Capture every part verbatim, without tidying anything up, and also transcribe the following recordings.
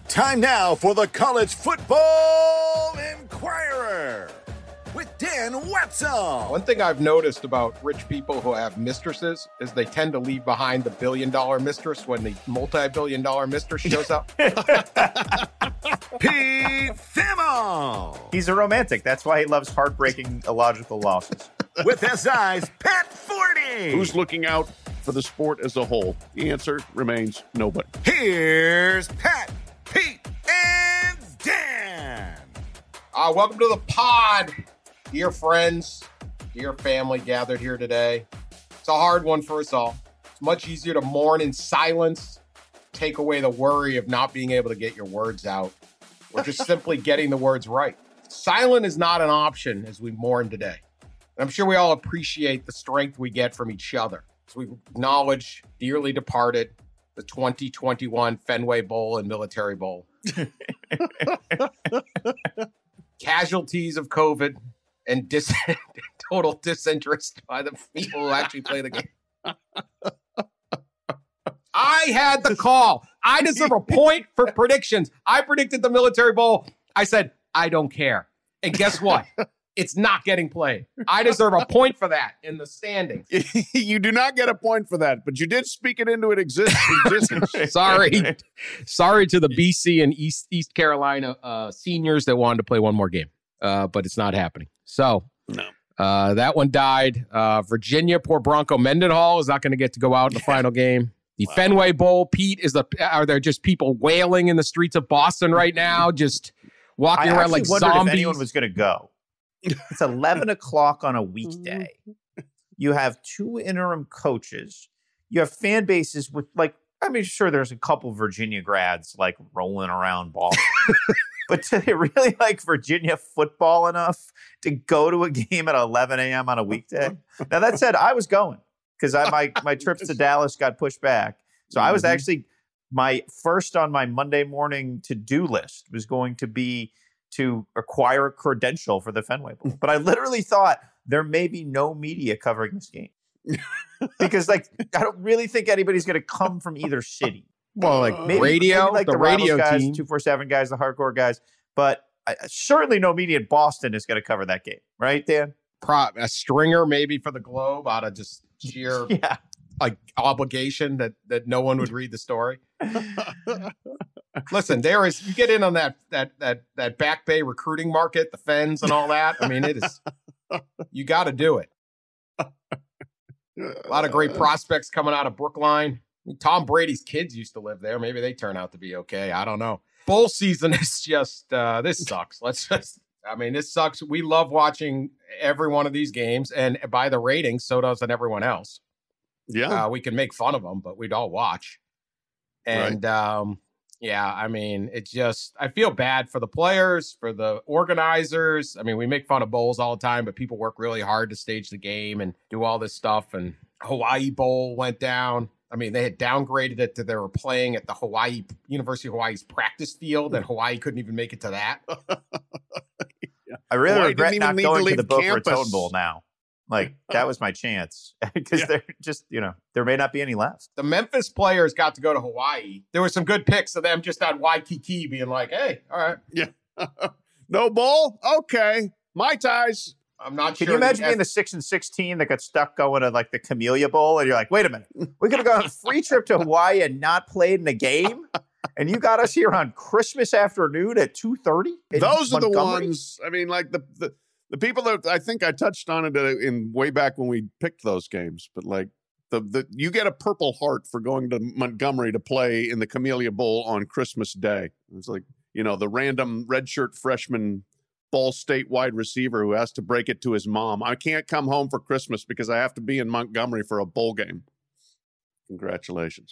Time now for the College Football Inquirer with Dan Wetzel. One thing I've noticed about rich people who have mistresses is they tend to leave behind the billion-dollar mistress when the multi-billion dollar mistress shows up. Pete Thamel. He's a romantic. That's why he loves heartbreaking illogical losses. With S I's Pat Forney. Who's looking out for the sport as a whole? The answer remains nobody. Here's Pat, Pete, and Dan. Uh, welcome to the pod, dear friends, dear family gathered here today. It's a hard one for us all. It's much easier to mourn in silence, take away the worry of not being able to get your words out, or just simply getting the words right. Silent is not an option as we mourn today. And I'm sure we all appreciate the strength we get from each other as we acknowledge dearly departed the twenty twenty-one Fenway Bowl and Military Bowl. Casualties of COVID and dis- total disinterest by the people who actually play the game. I had the call. I deserve a point for predictions. I predicted the Military Bowl. I said, I don't care. And guess what? It's not getting played. I deserve a point for that in the standings. You do not get a point for that, but you did speak it into an exist- existence. Sorry. Sorry to the B C and East East Carolina uh, seniors that wanted to play one more game, uh, but it's not happening. So No. uh, that one died. Uh, Virginia, poor Bronco Mendenhall is not going to get to go out in the final game. The Wow. Fenway Bowl, Pete, is the are there just people wailing in the streets of Boston right now, just walking I around actually like wondered zombies? if anyone was going to go. It's eleven o'clock on a weekday. You have two interim coaches. You have fan bases with, like, I mean, sure, there's a couple Virginia grads like rolling around Boston. But do they really like Virginia football enough to go to a game at eleven a.m. on a weekday? Now, that said, I was going because I my, my trips to Dallas got pushed back. So I was Mhm. actually, my first on my Monday morning to-do list was going to be to acquire a credential for the Fenway Bowl. But I literally thought there may be no media covering this game. Because, like, I don't really think anybody's going to come from either city. Well, like Maybe, radio, maybe like the, the, Rivals radio guys, team. two forty-seven guys, the hardcore guys. But I, certainly no media in Boston is going to cover that game. Right, Dan? Pro, a stringer maybe for the Globe out of just sheer Yeah. like obligation that that no one would read the story. Listen, there is you get in on that that that that Back Bay recruiting market, the Fens and all that. I mean, it is you got to do it. A lot of great prospects coming out of Brookline. I mean, Tom Brady's kids used to live there. Maybe they turn out to be okay. I don't know. Bowl season is just uh, this sucks. Let's just. I mean, this sucks. We love watching every one of these games, and by the ratings, so doesn't everyone else. Yeah. Uh, we can make fun of them, but we'd all watch. And um, yeah, I mean, it's just, I feel bad for the players, for the organizers. I mean, we make fun of bowls all the time, but people work really hard to stage the game and do all this stuff. And Hawaii Bowl went down. I mean, they had downgraded it to they were playing at the Hawaii, University of Hawaii's practice field, and Hawaii couldn't even make it to that. I really Hawaii regret didn't even not need to going to, leave the Boca campus. Raton Bowl now. Like, that was my chance. Because Yeah. they're just, you know, there may not be any left. The Memphis players got to go to Hawaii. There were some good pics of them just on Waikiki being like, hey, all right. No bowl? Okay. My ties. I'm not Can sure. you imagine the being the six and sixteen that got stuck going to like the Camellia Bowl, and you're like, wait a minute, we're gonna go on a free trip to Hawaii and not play in a game, and you got us here on Christmas afternoon at two thirty. Those are the ones. I mean, like the, the the people that I think I touched on it in way back when we picked those games, but like the the you get a Purple Heart for going to Montgomery to play in the Camellia Bowl on Christmas Day. It's like, you know, the random redshirt freshman Ball State wide receiver who has to break it to his mom. I can't come home for Christmas because I have to be in Montgomery for a bowl game. Congratulations.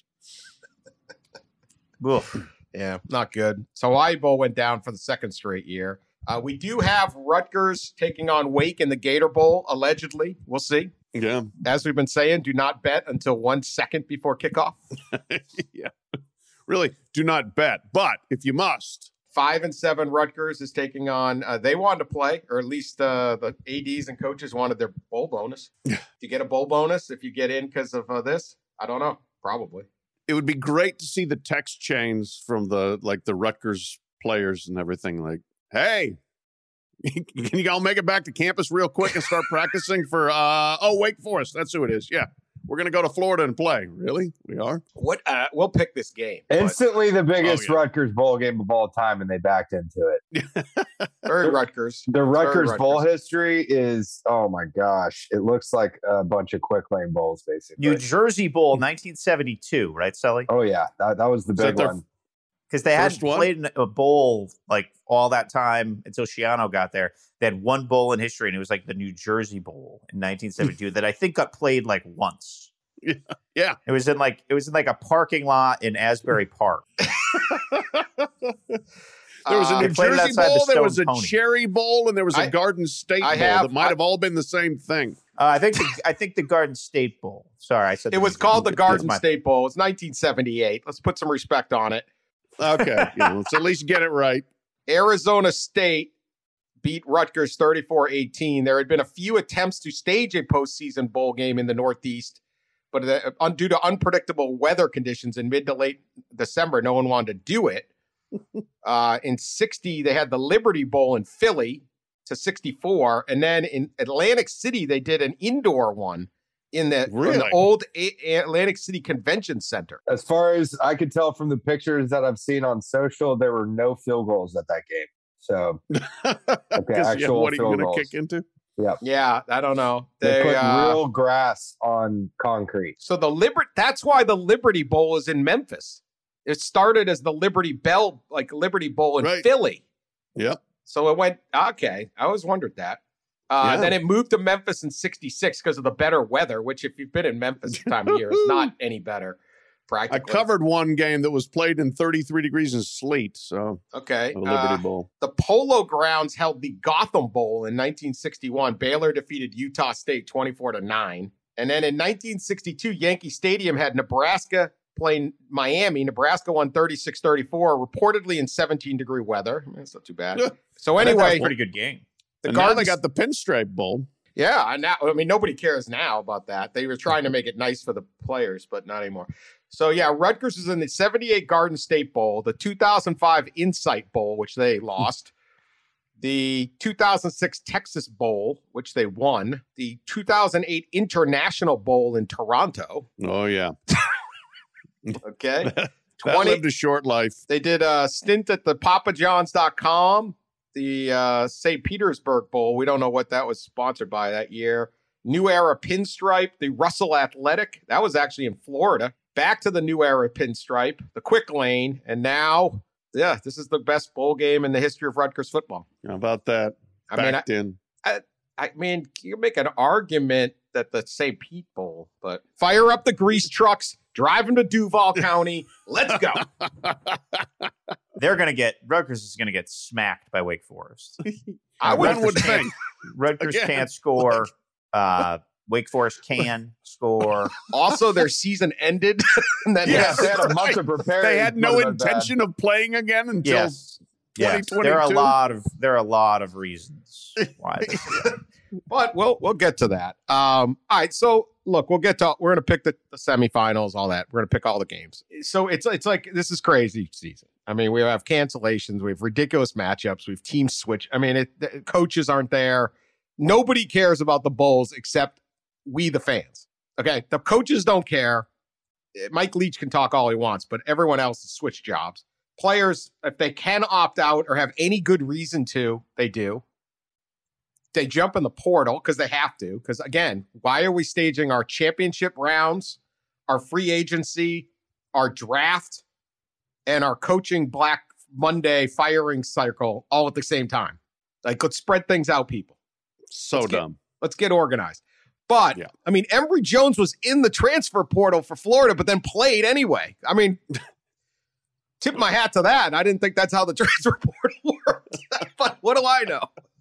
Oof. Yeah, not good. So Hawaii Bowl went down for the second straight year. Uh, we do have Rutgers taking on Wake in the Gator Bowl, allegedly. We'll see. Yeah. As we've been saying, do not bet until one second before kickoff. Yeah. Really, do not bet. But if you must. Five and seven Rutgers is taking on, uh, they wanted to play, or at least uh, the A Ds and coaches wanted their bowl bonus. Do you get a bowl bonus if you get in because of uh, this? I don't know. Probably. it would be great to see the text chains from the like the Rutgers players and everything. Like, hey, can you all make it back to campus real quick and start practicing for uh oh Wake Forest? That's who it is. Yeah, we're gonna go to Florida and play. Really, we are. What? Uh, we'll pick this game. Instantly the biggest Oh, yeah. Rutgers bowl game of all time, and they backed into it. Very Rutgers. The Rutgers Rutgers. bowl history is, oh my gosh, it looks like a bunch of quick lane bowls, basically. New Jersey Bowl, nineteen seventy-two, right, Sully? Oh yeah, that, that was the Is that big their- one. Because they hadn't First one? played in a bowl like all that time until Shiano got there. They had one bowl in history, and it was like the New Jersey Bowl in nineteen seventy-two that I think got played like once. Yeah, yeah. It was in like it was in like a parking lot in Asbury Park. There was a Uh, New They played it Jersey outside the Bowl, there was a Stone Pony. Cherry Bowl, and there was a I- Garden State I Bowl have- that might I- have all been the same thing. Uh, I think the, I think the Garden State Bowl. Sorry, I said It the was New called the Jersey- Garden my- State Bowl. It's nineteen seventy-eight. Let's put some respect on it. Okay, you know, let's at least get it right. Arizona State beat Rutgers thirty-four eighteen. There had been a few attempts to stage a postseason bowl game in the Northeast, but uh, un- due to unpredictable weather conditions in mid to late December, no one wanted to do it. Uh, in sixty, they had the Liberty Bowl in Philly to sixty-four, and then in Atlantic City, they did an indoor one in the, in the Really? old A- Atlantic City Convention Center. As far as I could tell from the pictures that I've seen on social, there were no field goals at that game. So Because yeah, actual what are you field going to goals. kick into? Yeah, I don't know. they, They, put uh, real grass on concrete. So the Liber- that's why the Liberty Bowl is in Memphis. It started as the Liberty Bell, like Liberty Bowl in Right. Philly. Yep. So it went, okay. I always wondered that. Uh, Yeah. Then it moved to Memphis in sixty-six because of the better weather, which if you've been in Memphis this time of year, is not any better. I Practically. covered one game that was played in thirty-three degrees and sleet. So Okay. the Liberty Uh, Bowl. the Polo Grounds held the Gotham Bowl in nineteen sixty-one. Baylor defeated Utah State twenty-four to nine. And then in nineteen sixty-two, Yankee Stadium had Nebraska playing Miami. Nebraska won thirty-six thirty-four, reportedly in seventeen degree weather. That's not too bad. Yeah. So That was anyway, a pretty good game. the And now Garden they got the Pinstripe Bowl. yeah, I now I mean nobody cares now about that. They were trying to make it nice for the players, but not anymore. So yeah, Rutgers is in the seventy-eight Garden State Bowl, the two thousand five Insight Bowl, which they lost, the two thousand six Texas Bowl, which they won, the two thousand eight International Bowl in Toronto. Oh, yeah. Okay. That twenty lived a short life. They did a stint at the papa johns dot com, the uh, Saint Petersburg Bowl. We don't know what that was sponsored by that year. New Era Pinstripe, the Russell Athletic. That was actually in Florida. Back to the New Era Pinstripe, the Quick Lane. And now, yeah, this is the best bowl game in the history of Rutgers football. How about that? I mean, I, Backed in. I mean, you make an argument that the Saint Pete Bowl, but fire up the grease trucks, drive them to Duval County. Let's go. They're gonna get Rutgers is gonna get smacked by Wake Forest. I One would would think. Rutgers Again, can't score. Uh, Wake Forest can score. Also, their season ended. And then Yeah, they had a month to prepare. They had no Would've been bad. intention of playing again until Yes. Yes. twenty There are a twenty-two? lot of there are a lot of reasons why this But we'll we'll get to that. Um, all right, so look, we'll get to we're gonna pick the, the semifinals, all that. We're gonna pick all the games. So it's it's like this is crazy season. I mean, we have cancellations, we have ridiculous matchups, we have team switch. I mean, it, the coaches aren't there. Nobody cares about the bowls except we, the fans. Okay, the coaches don't care. Mike Leach can talk all he wants, but everyone else has switched jobs. Players, if they can opt out or have any good reason to, they do. They jump in the portal because they have to. Because again, why are we staging our championship rounds, our free agency, our draft, and our coaching Black Monday firing cycle all at the same time? Like, let's spread things out, people. So Let's get- dumb. Let's get organized. But, Yeah. I mean, Emory Jones was in the transfer portal for Florida, but then played anyway. I mean, tip my hat to that. I didn't think that's how the transfer portal worked. But what do I know?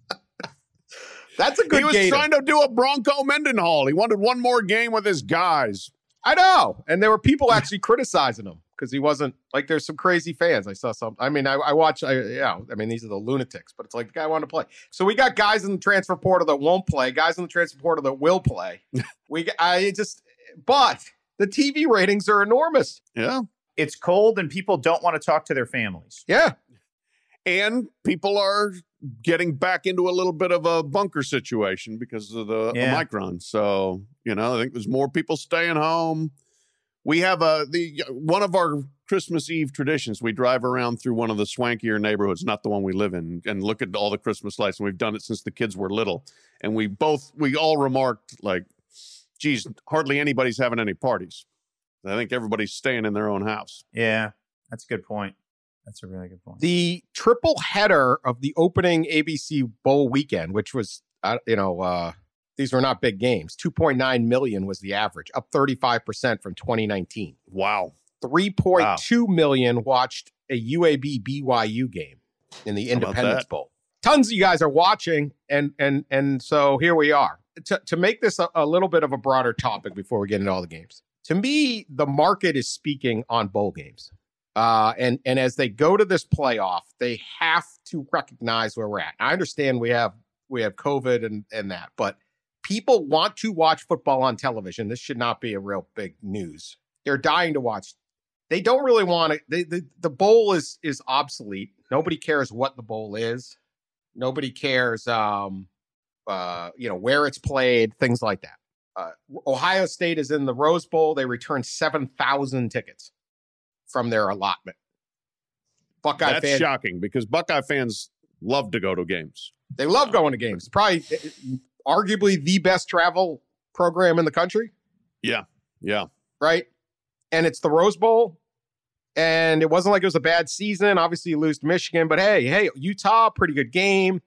That's a good He was Gator. trying to do a Bronco Mendenhall. He wanted one more game with his guys. I know. And there were people actually criticizing him because he wasn't like there's some crazy fans. I saw some. I mean, I, I watch, I, yeah, I mean, these are the lunatics, but it's like the guy wanted to play. So we got guys in the transfer portal that won't play, guys in the transfer portal that will play. we, I just, but The T V ratings are enormous. Yeah. It's cold and people don't want to talk to their families. Yeah. And people are getting back into a little bit of a bunker situation because of the Yeah. Omicron. So, you know, I think there's more people staying home. We have a the one of our Christmas Eve traditions. We drive around through one of the swankier neighborhoods, not the one we live in, and look at all the Christmas lights. And we've done it since the kids were little. And we both, we all remarked like, geez, hardly anybody's having any parties. I think everybody's staying in their own house. Yeah, that's a good point. That's a really good point. The triple header of the opening A B C Bowl weekend, which was, uh, you know, uh, these were not big games. two point nine million was the average, up thirty-five percent from twenty nineteen. Wow. three point two wow. million watched a U A B B Y U game in the Independence Bowl. Tons of you guys are watching, and and and so here we are. To, to make this a, a little bit of a broader topic before we get into all the games, to me, the market is speaking on bowl games. Uh, and, and as they go to this playoff, they have to recognize where we're at. I understand we have we have COVID and, and that, but people want to watch football on television. This should not be a real big news. They're dying to watch. They don't really want to. They, the, the bowl is is obsolete. Nobody cares what the bowl is. Nobody cares, um, uh, you know, where it's played, things like that. Uh, Ohio State is in the Rose Bowl. They returned seven thousand tickets from their allotment. Buckeye That's fans, shocking because Buckeye fans love to go to games. They love going to games. Probably, arguably, the best travel program in the country. Yeah, yeah. Right? And it's the Rose Bowl. And it wasn't like it was a bad season. Obviously, you lose to Michigan. But hey, hey, Utah, pretty good game.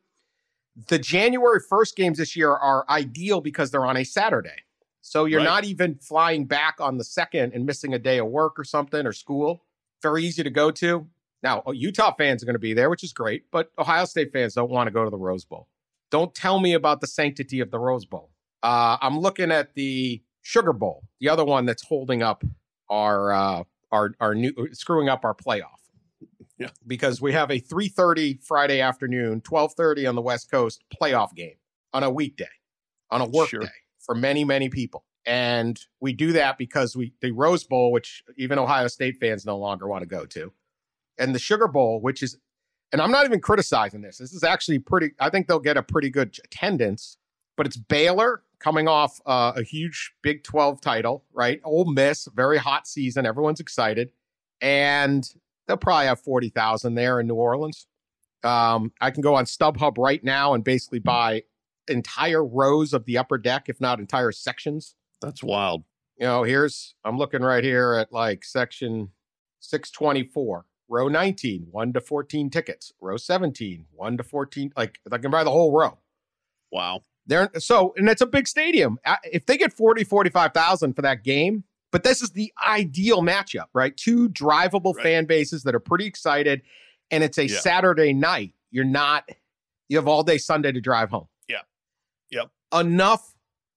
The January first games this year are ideal because they're on a Saturday. So you're right. not even flying back on the second and missing a day of work or something or school. Very easy to go to. Now, Utah fans are going to be there, which is great. But Ohio State fans don't want to go to the Rose Bowl. Don't tell me about the sanctity of the Rose Bowl. Uh, I'm looking at the Sugar Bowl, the other one that's holding up our uh, our our new screwing up our playoff. Yeah, because we have a three thirty Friday afternoon, twelve thirty on the West Coast playoff game on a weekday, on a work sure. day for many, many people. And we do that because we the Rose Bowl, which even Ohio State fans no longer want to go to, and the Sugar Bowl, which is, and I'm not even criticizing this. This is actually pretty, I think they'll get a pretty good attendance, but it's Baylor coming off uh, a huge Big twelve title, right? Ole Miss, very hot season. Everyone's excited. And they'll probably have forty thousand there in New Orleans. Um, I can go on StubHub right now and basically buy entire rows of the upper deck, if not entire sections. That's wild. You know, here's, I'm looking right here at like section six twenty-four, row nineteen, one to fourteen tickets, row seventeen, one to fourteen. Like, I can buy the whole row. Wow. They're, so, and it's a big stadium. If they get forty, forty-five thousand for that game, but this is the ideal matchup, right? Two drivable right. fan bases that are pretty excited, and it's a yeah. Saturday night. You're not, you have all day Sunday to drive home. Yeah. Yep. Enough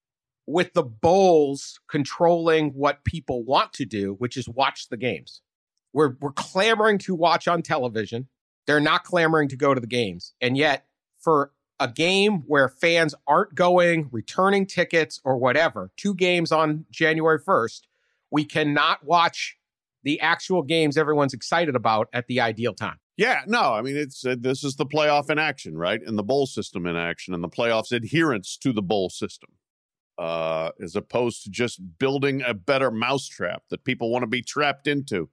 with the bowls controlling what people want to do, which is watch the games. We're we're clamoring to watch on television. They're not clamoring to go to the games. And yet, for a game where fans aren't going, returning tickets or whatever, two games on January first, we cannot watch the actual games everyone's excited about at the ideal time. Yeah, no, I mean, it's uh, this is the playoff in action, right? And the bowl system in action and the playoffs adherence to the bowl system, uh, as opposed to just building a better mousetrap that people want to be trapped into.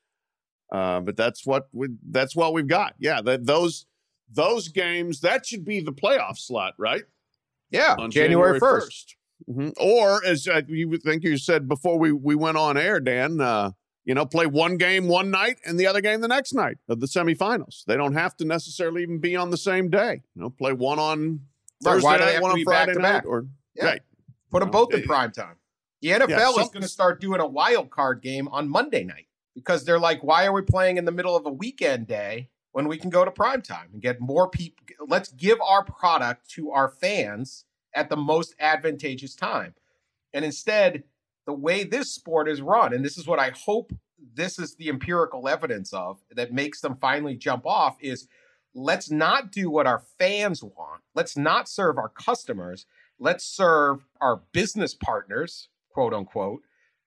Uh, but that's what we, that's what we've got. Yeah, that those those games, that should be the playoff slot, right? Yeah, on January first. Mm-hmm. Or as uh, you think you said before we, we went on air, Dan, uh, you know, play one game one night and the other game the next night of the semifinals. They don't have to necessarily even be on the same day. You know, play one on Thursday right. night, one on Friday night, back? or yeah. right. Put them you know, both in it, prime time. The N F L yeah, is going to start doing a wild card game on Monday night because they're like, why are we playing in the middle of a weekend day when we can go to prime time and get more people? Let's give our product to our fans at the most advantageous time. And instead, the way this sport is run, and this is what I hope this is the empirical evidence of that makes them finally jump off, is let's not do what our fans want. Let's not serve our customers. Let's serve our business partners, quote unquote,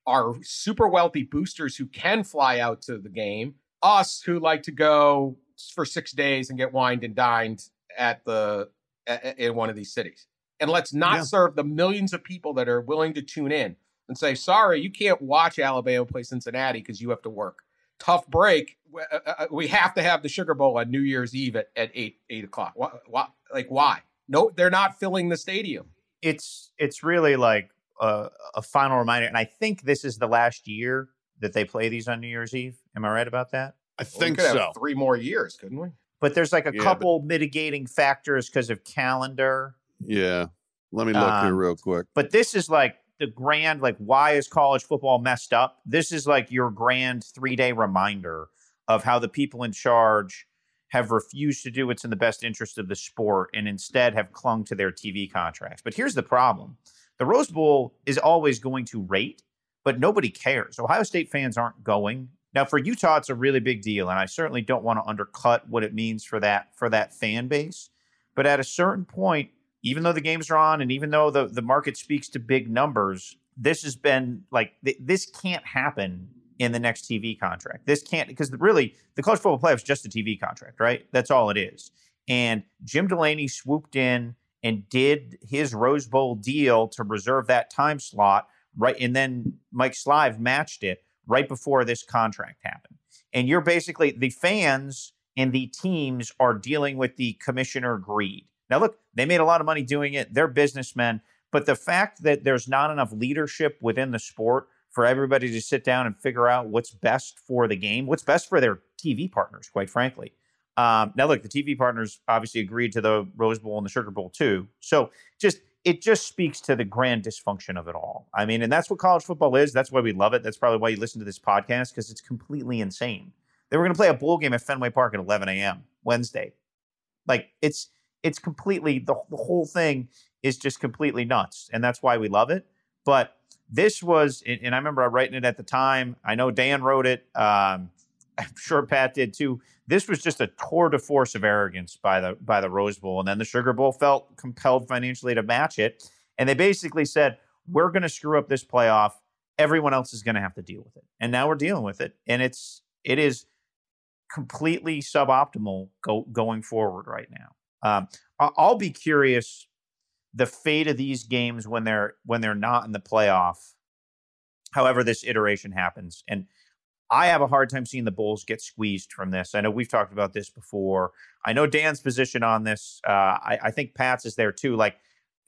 our super wealthy boosters who can fly out to the game, us who like to go for six days and get wined and dined at the at, in one of these cities. And let's not yeah. serve the millions of people that are willing to tune in and say, sorry, you can't watch Alabama play Cincinnati because you have to work. Tough break. We have to have the Sugar Bowl on New Year's Eve at, at eight, eight o'clock. Why, why, like, why? No, they're not filling the stadium. It's, it's really like a, a final reminder. And I think this is the last year that they play these on New Year's Eve. Am I right about that? I well, think we could so. Have three more years, couldn't we? But there's like a yeah, couple but, mitigating factors because of calendar. Yeah. Let me look um, here real quick. But this is like the grand, like, why is college football messed up? This is like your grand three-day reminder of how the people in charge have refused to do what's in the best interest of the sport and instead have clung to their T V contracts. But here's the problem. The Rose Bowl is always going to rate, but nobody cares. Ohio State fans aren't going. Now, for Utah, it's a really big deal, and I certainly don't want to undercut what it means for that for that fan base. But at a certain point, even though the games are on and even though the, the market speaks to big numbers, this has been like, th- this can't happen in the next T V contract. This can't, because really, the college football playoff is just a T V contract, right? That's all it is. And Jim Delaney swooped in and did his Rose Bowl deal to reserve that time slot, right? And then Mike Slive matched it right before this contract happened. And you're basically, the fans and the teams are dealing with the commissioner greed. Now, look, they made a lot of money doing it. They're businessmen. But the fact that there's not enough leadership within the sport for everybody to sit down and figure out what's best for the game, what's best for their T V partners, quite frankly. Um, now, look, the T V partners obviously agreed to the Rose Bowl and the Sugar Bowl, too. So just it just speaks to the grand dysfunction of it all. I mean, and that's what college football is. That's why we love it. That's probably why you listen to this podcast, because it's completely insane. They were going to play a bowl game at Fenway Park at eleven a.m. Wednesday. Like, it's it's completely, the, the whole thing is just completely nuts. And that's why we love it. But this was, and I remember writing it at the time. I know Dan wrote it. Um, I'm sure Pat did too. This was just a tour de force of arrogance by the by the Rose Bowl. And then the Sugar Bowl felt compelled financially to match it. And they basically said, we're going to screw up this playoff. Everyone else is going to have to deal with it. And now we're dealing with it. And it's it is completely suboptimal go, going forward right now. Um, I'll be curious the fate of these games when they're when they're not in the playoff, however this iteration happens. And I have a hard time seeing the Bulls get squeezed from this. I know we've talked about this before. I know Dan's position on this. Uh, I, I think Pat's is there too. Like,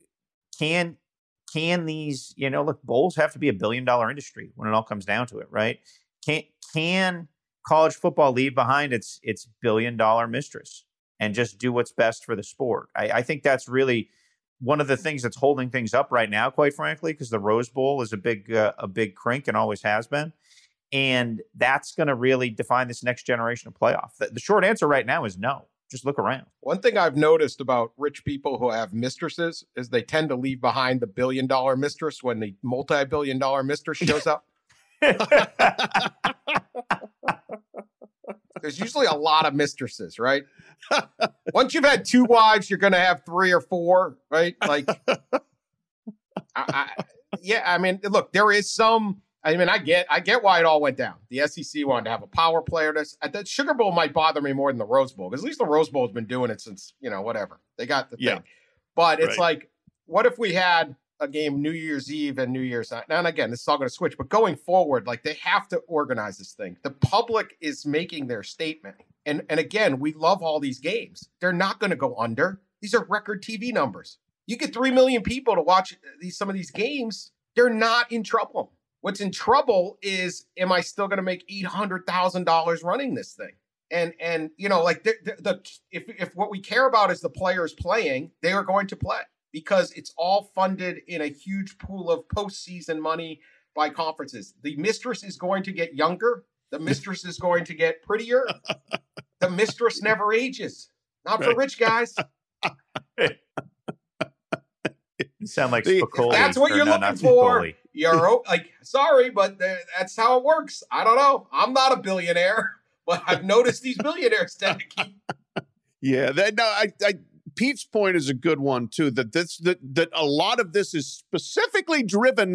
can can these, you know, look, Bulls have to be a billion dollar industry when it all comes down to it, right? Can can college football leave behind its its billion dollar mistress and just do what's best for the sport? I, I think that's really one of the things that's holding things up right now, quite frankly, because the Rose Bowl is a big uh, a big crink and always has been. And that's going to really define this next generation of playoff. The, the short answer right now is no. Just look around. One thing I've noticed about rich people who have mistresses is they tend to leave behind the billion dollar mistress when the multi-billion dollar mistress shows up. There's usually a lot of mistresses, right? Once you've had two wives, you're going to have three or four, right? Like, I, I, yeah, I mean, look, there is some, I mean, I get, I get why it all went down. The S E C wanted to have a power player. This, the Sugar Bowl might bother me more than the Rose Bowl, because at least the Rose Bowl has been doing it since, you know, whatever. They got the yeah. thing. But it's right. like, what if we had a game New Year's Eve and New Year's night? Now, and again, this is all going to switch, but going forward, like, they have to organize this thing. The public is making their statement. And, and again, we love all these games. They're not going to go under. These are record T V numbers. You get three million people to watch these some of these games. They're not in trouble. What's in trouble is, am I still going to make eight hundred thousand dollars running this thing? And, and you know, like, the, the, the if if what we care about is the players playing, they are going to play, because it's all funded in a huge pool of postseason money by conferences. The mistress is going to get younger. The mistress is going to get prettier. The mistress never ages. Not for rich guys. You sound like If Spicoli. that's what or you're no, looking not for. Spicoli. You're like, sorry, but th- that's how it works. I don't know. I'm not a billionaire, but I've noticed these billionaires tend to keep. Yeah, that no, I, I Pete's point is a good one too. That this that that a lot of this is specifically driven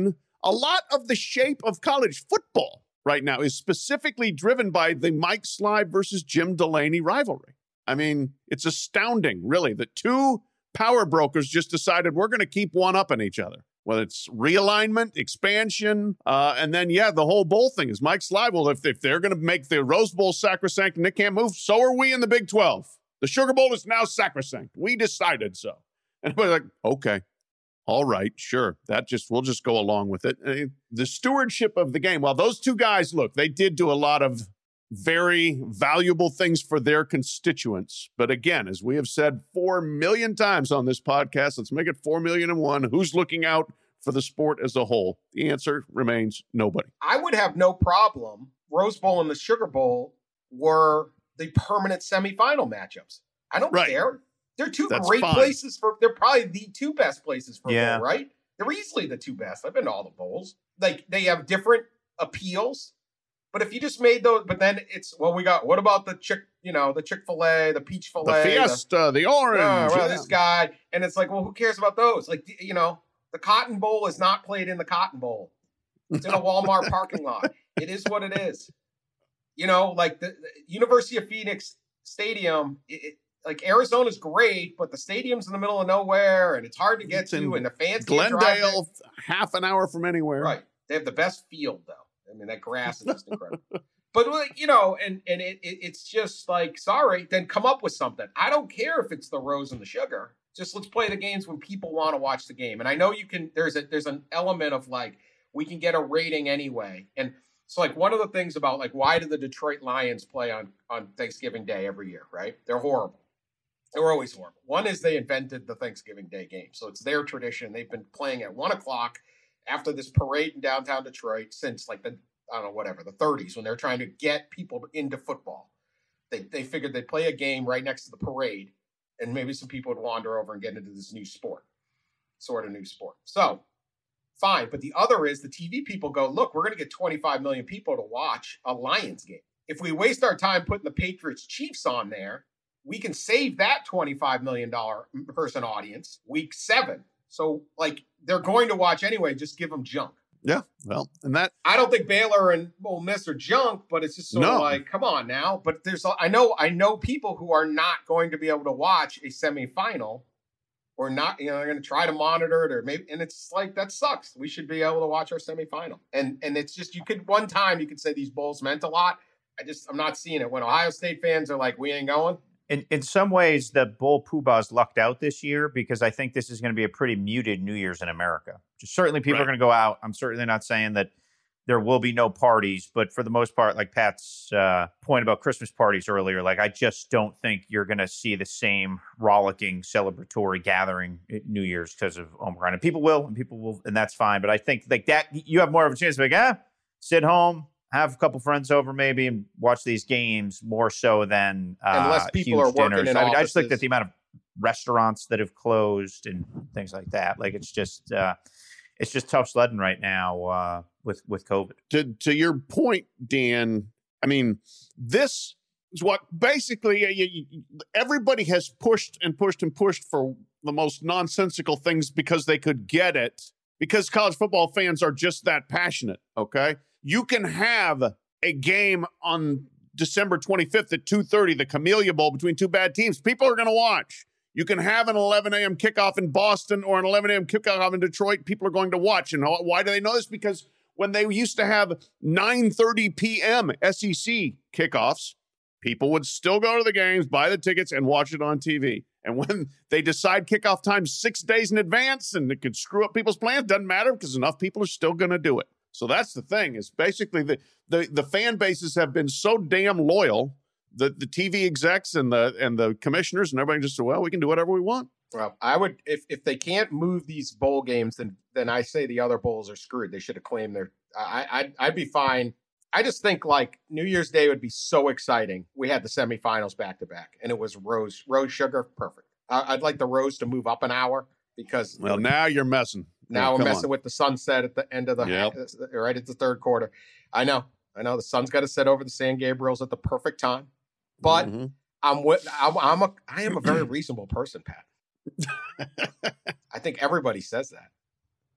a lot of the shape of college football right now is specifically driven by the Mike Slive versus Jim Delaney rivalry. I mean, it's astounding, really, that two power brokers just decided we're going to keep one-upping each other. Whether it's realignment, expansion, uh, and then, yeah, the whole bowl thing is Mike Slive. Well, if, if they're going to make the Rose Bowl sacrosanct and they can't move, so are we in the Big twelve. The Sugar Bowl is now sacrosanct. We decided so. And everybody's like, okay, all right, sure. That just, we'll just go along with it. Uh, the stewardship of the game. Well, those two guys, look, they did do a lot of very valuable things for their constituents. But again, as we have said four million times on this podcast, let's make it four million and one. Who's looking out for the sport as a whole? The answer remains nobody. I would have no problem. Rose Bowl and the Sugar Bowl were the permanent semifinal matchups. I don't Right. care. They're two That's great fine. places for, they're probably the two best places for Yeah. a bowl, right? They're easily the two best. I've been to all the bowls. Like, they have different appeals. But if you just made those, but then it's, well, we got, what about the Chick, you know, the Chick-fil-A, the Peach The Filet, Fiesta, the Orange. oh, well, yeah. this guy. And it's like, well, who cares about those? Like, you know, the Cotton Bowl is not played in the Cotton Bowl. It's in a Walmart parking lot. It is what it is. You know, like the, the University of Phoenix Stadium, it, it, like Arizona's great, but the stadium's in the middle of nowhere and it's hard to get It's in to, and the fans can't drive there. Glendale, half an hour from anywhere. Right. They have the best field, though. I mean, that grass is just incredible. But, like, you know, and and it, it it's just like, sorry, then come up with something. I don't care if it's the Rose and the Sugar. Just let's play the games when people want to watch the game. And I know you can, there's a there's an element of like, we can get a rating anyway. And so, like, one of the things about, like, why do the Detroit Lions play on, on Thanksgiving Day every year, right? They're horrible. They were always horrible. One is they invented the Thanksgiving Day game. So it's their tradition. They've been playing at one o'clock after this parade in downtown Detroit since, like, the, I don't know, whatever, the thirties, when they're trying to get people into football. They they figured they'd play a game right next to the parade, and maybe some people would wander over and get into this new sport, sort of new sport. So, fine. But the other is the T V people go, look, we're going to get twenty-five million people to watch a Lions game. If we waste our time putting the Patriots Chiefs on there, we can save that twenty-five million dollars person audience week seven. So, like, they're going to watch anyway. Just give them junk. Yeah, well, and that I don't think Baylor and Ole Miss are junk, but it's just sort No. of like, come on now. But there's, I know, I know people who are not going to be able to watch a semifinal, or not, you know, they're going to try to monitor it, or maybe, and it's like, that sucks. We should be able to watch our semifinal. And and it's just, you could, one time you could say these bowls meant a lot. I just, I'm not seeing it. When Ohio State fans are like, we ain't going. In in some ways, the Bull Poobahs lucked out this year because I think this is going to be a pretty muted New Year's in America. Just certainly people Right. are going to go out. I'm certainly not saying that there will be no parties, but for the most part, like Pat's uh, point about Christmas parties earlier, like I just don't think you're going to see the same rollicking celebratory gathering at New Year's because of Omicron. And people will, and people will, and that's fine. But I think like that, you have more of a chance to be like, ah, sit home, have a couple friends over maybe and watch these games more so than uh, Unless people huge are working dinners. in I, mean, I just looked offices. at the amount of restaurants that have closed and things like that. Like it's just uh, it's just tough sledding right now uh, with with COVID. to to your point, Dan, I mean, this is what basically uh, you, you, everybody has pushed and pushed and pushed for the most nonsensical things because they could get it, because college football fans are just that passionate, okay? You can have a game on December twenty-fifth at two thirty, the Camellia Bowl between two bad teams. People are going to watch. You can have an eleven a.m. kickoff in Boston or an eleven a.m. kickoff in Detroit. People are going to watch. And why do they know this? Because when they used to have nine thirty p.m. S E C kickoffs, people would still go to the games, buy the tickets, and watch it on T V. And when they decide kickoff time six days in advance and it could screw up people's plans, doesn't matter because enough people are still going to do it. So that's the thing. Is basically the, the the fan bases have been so damn loyal that the T V execs and the and the commissioners and everybody just said, well, we can do whatever we want. Well, I would, if if they can't move these bowl games, then then I say the other bowls are screwed. They should have claimed their. I I'd, I'd be fine. I just think like New Year's Day would be so exciting. We had the semifinals back to back, and it was Rose Rose Sugar, perfect. I, I'd like the Rose to move up an hour because Well, now you're messing. now Oh, we're come messing on. with the sunset at the end of the Yep. right at the third quarter. I know, I know, the sun's got to set over the San Gabriels at the perfect time, but. Mhm. I'm with. I'm, I'm a. I am a very reasonable person, Pat. I think everybody says that.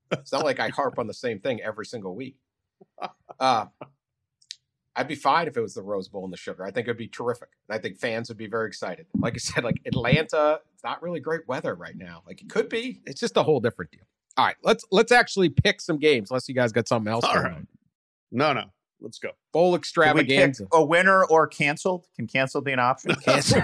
It's not like I harp on the same thing every single week. Uh, I'd be fine if it was the Rose Bowl and the Sugar. I think it'd be terrific. And I think fans would be very excited. Like I said, like Atlanta, it's not really great weather right now. Like it could be. It's just a whole different deal. All right, let's let's actually pick some games, unless you guys got something else. All going right. on. No, no. Let's go. Bowl Can we pick extravaganza. a winner or canceled? Can canceled be an option? Cancel.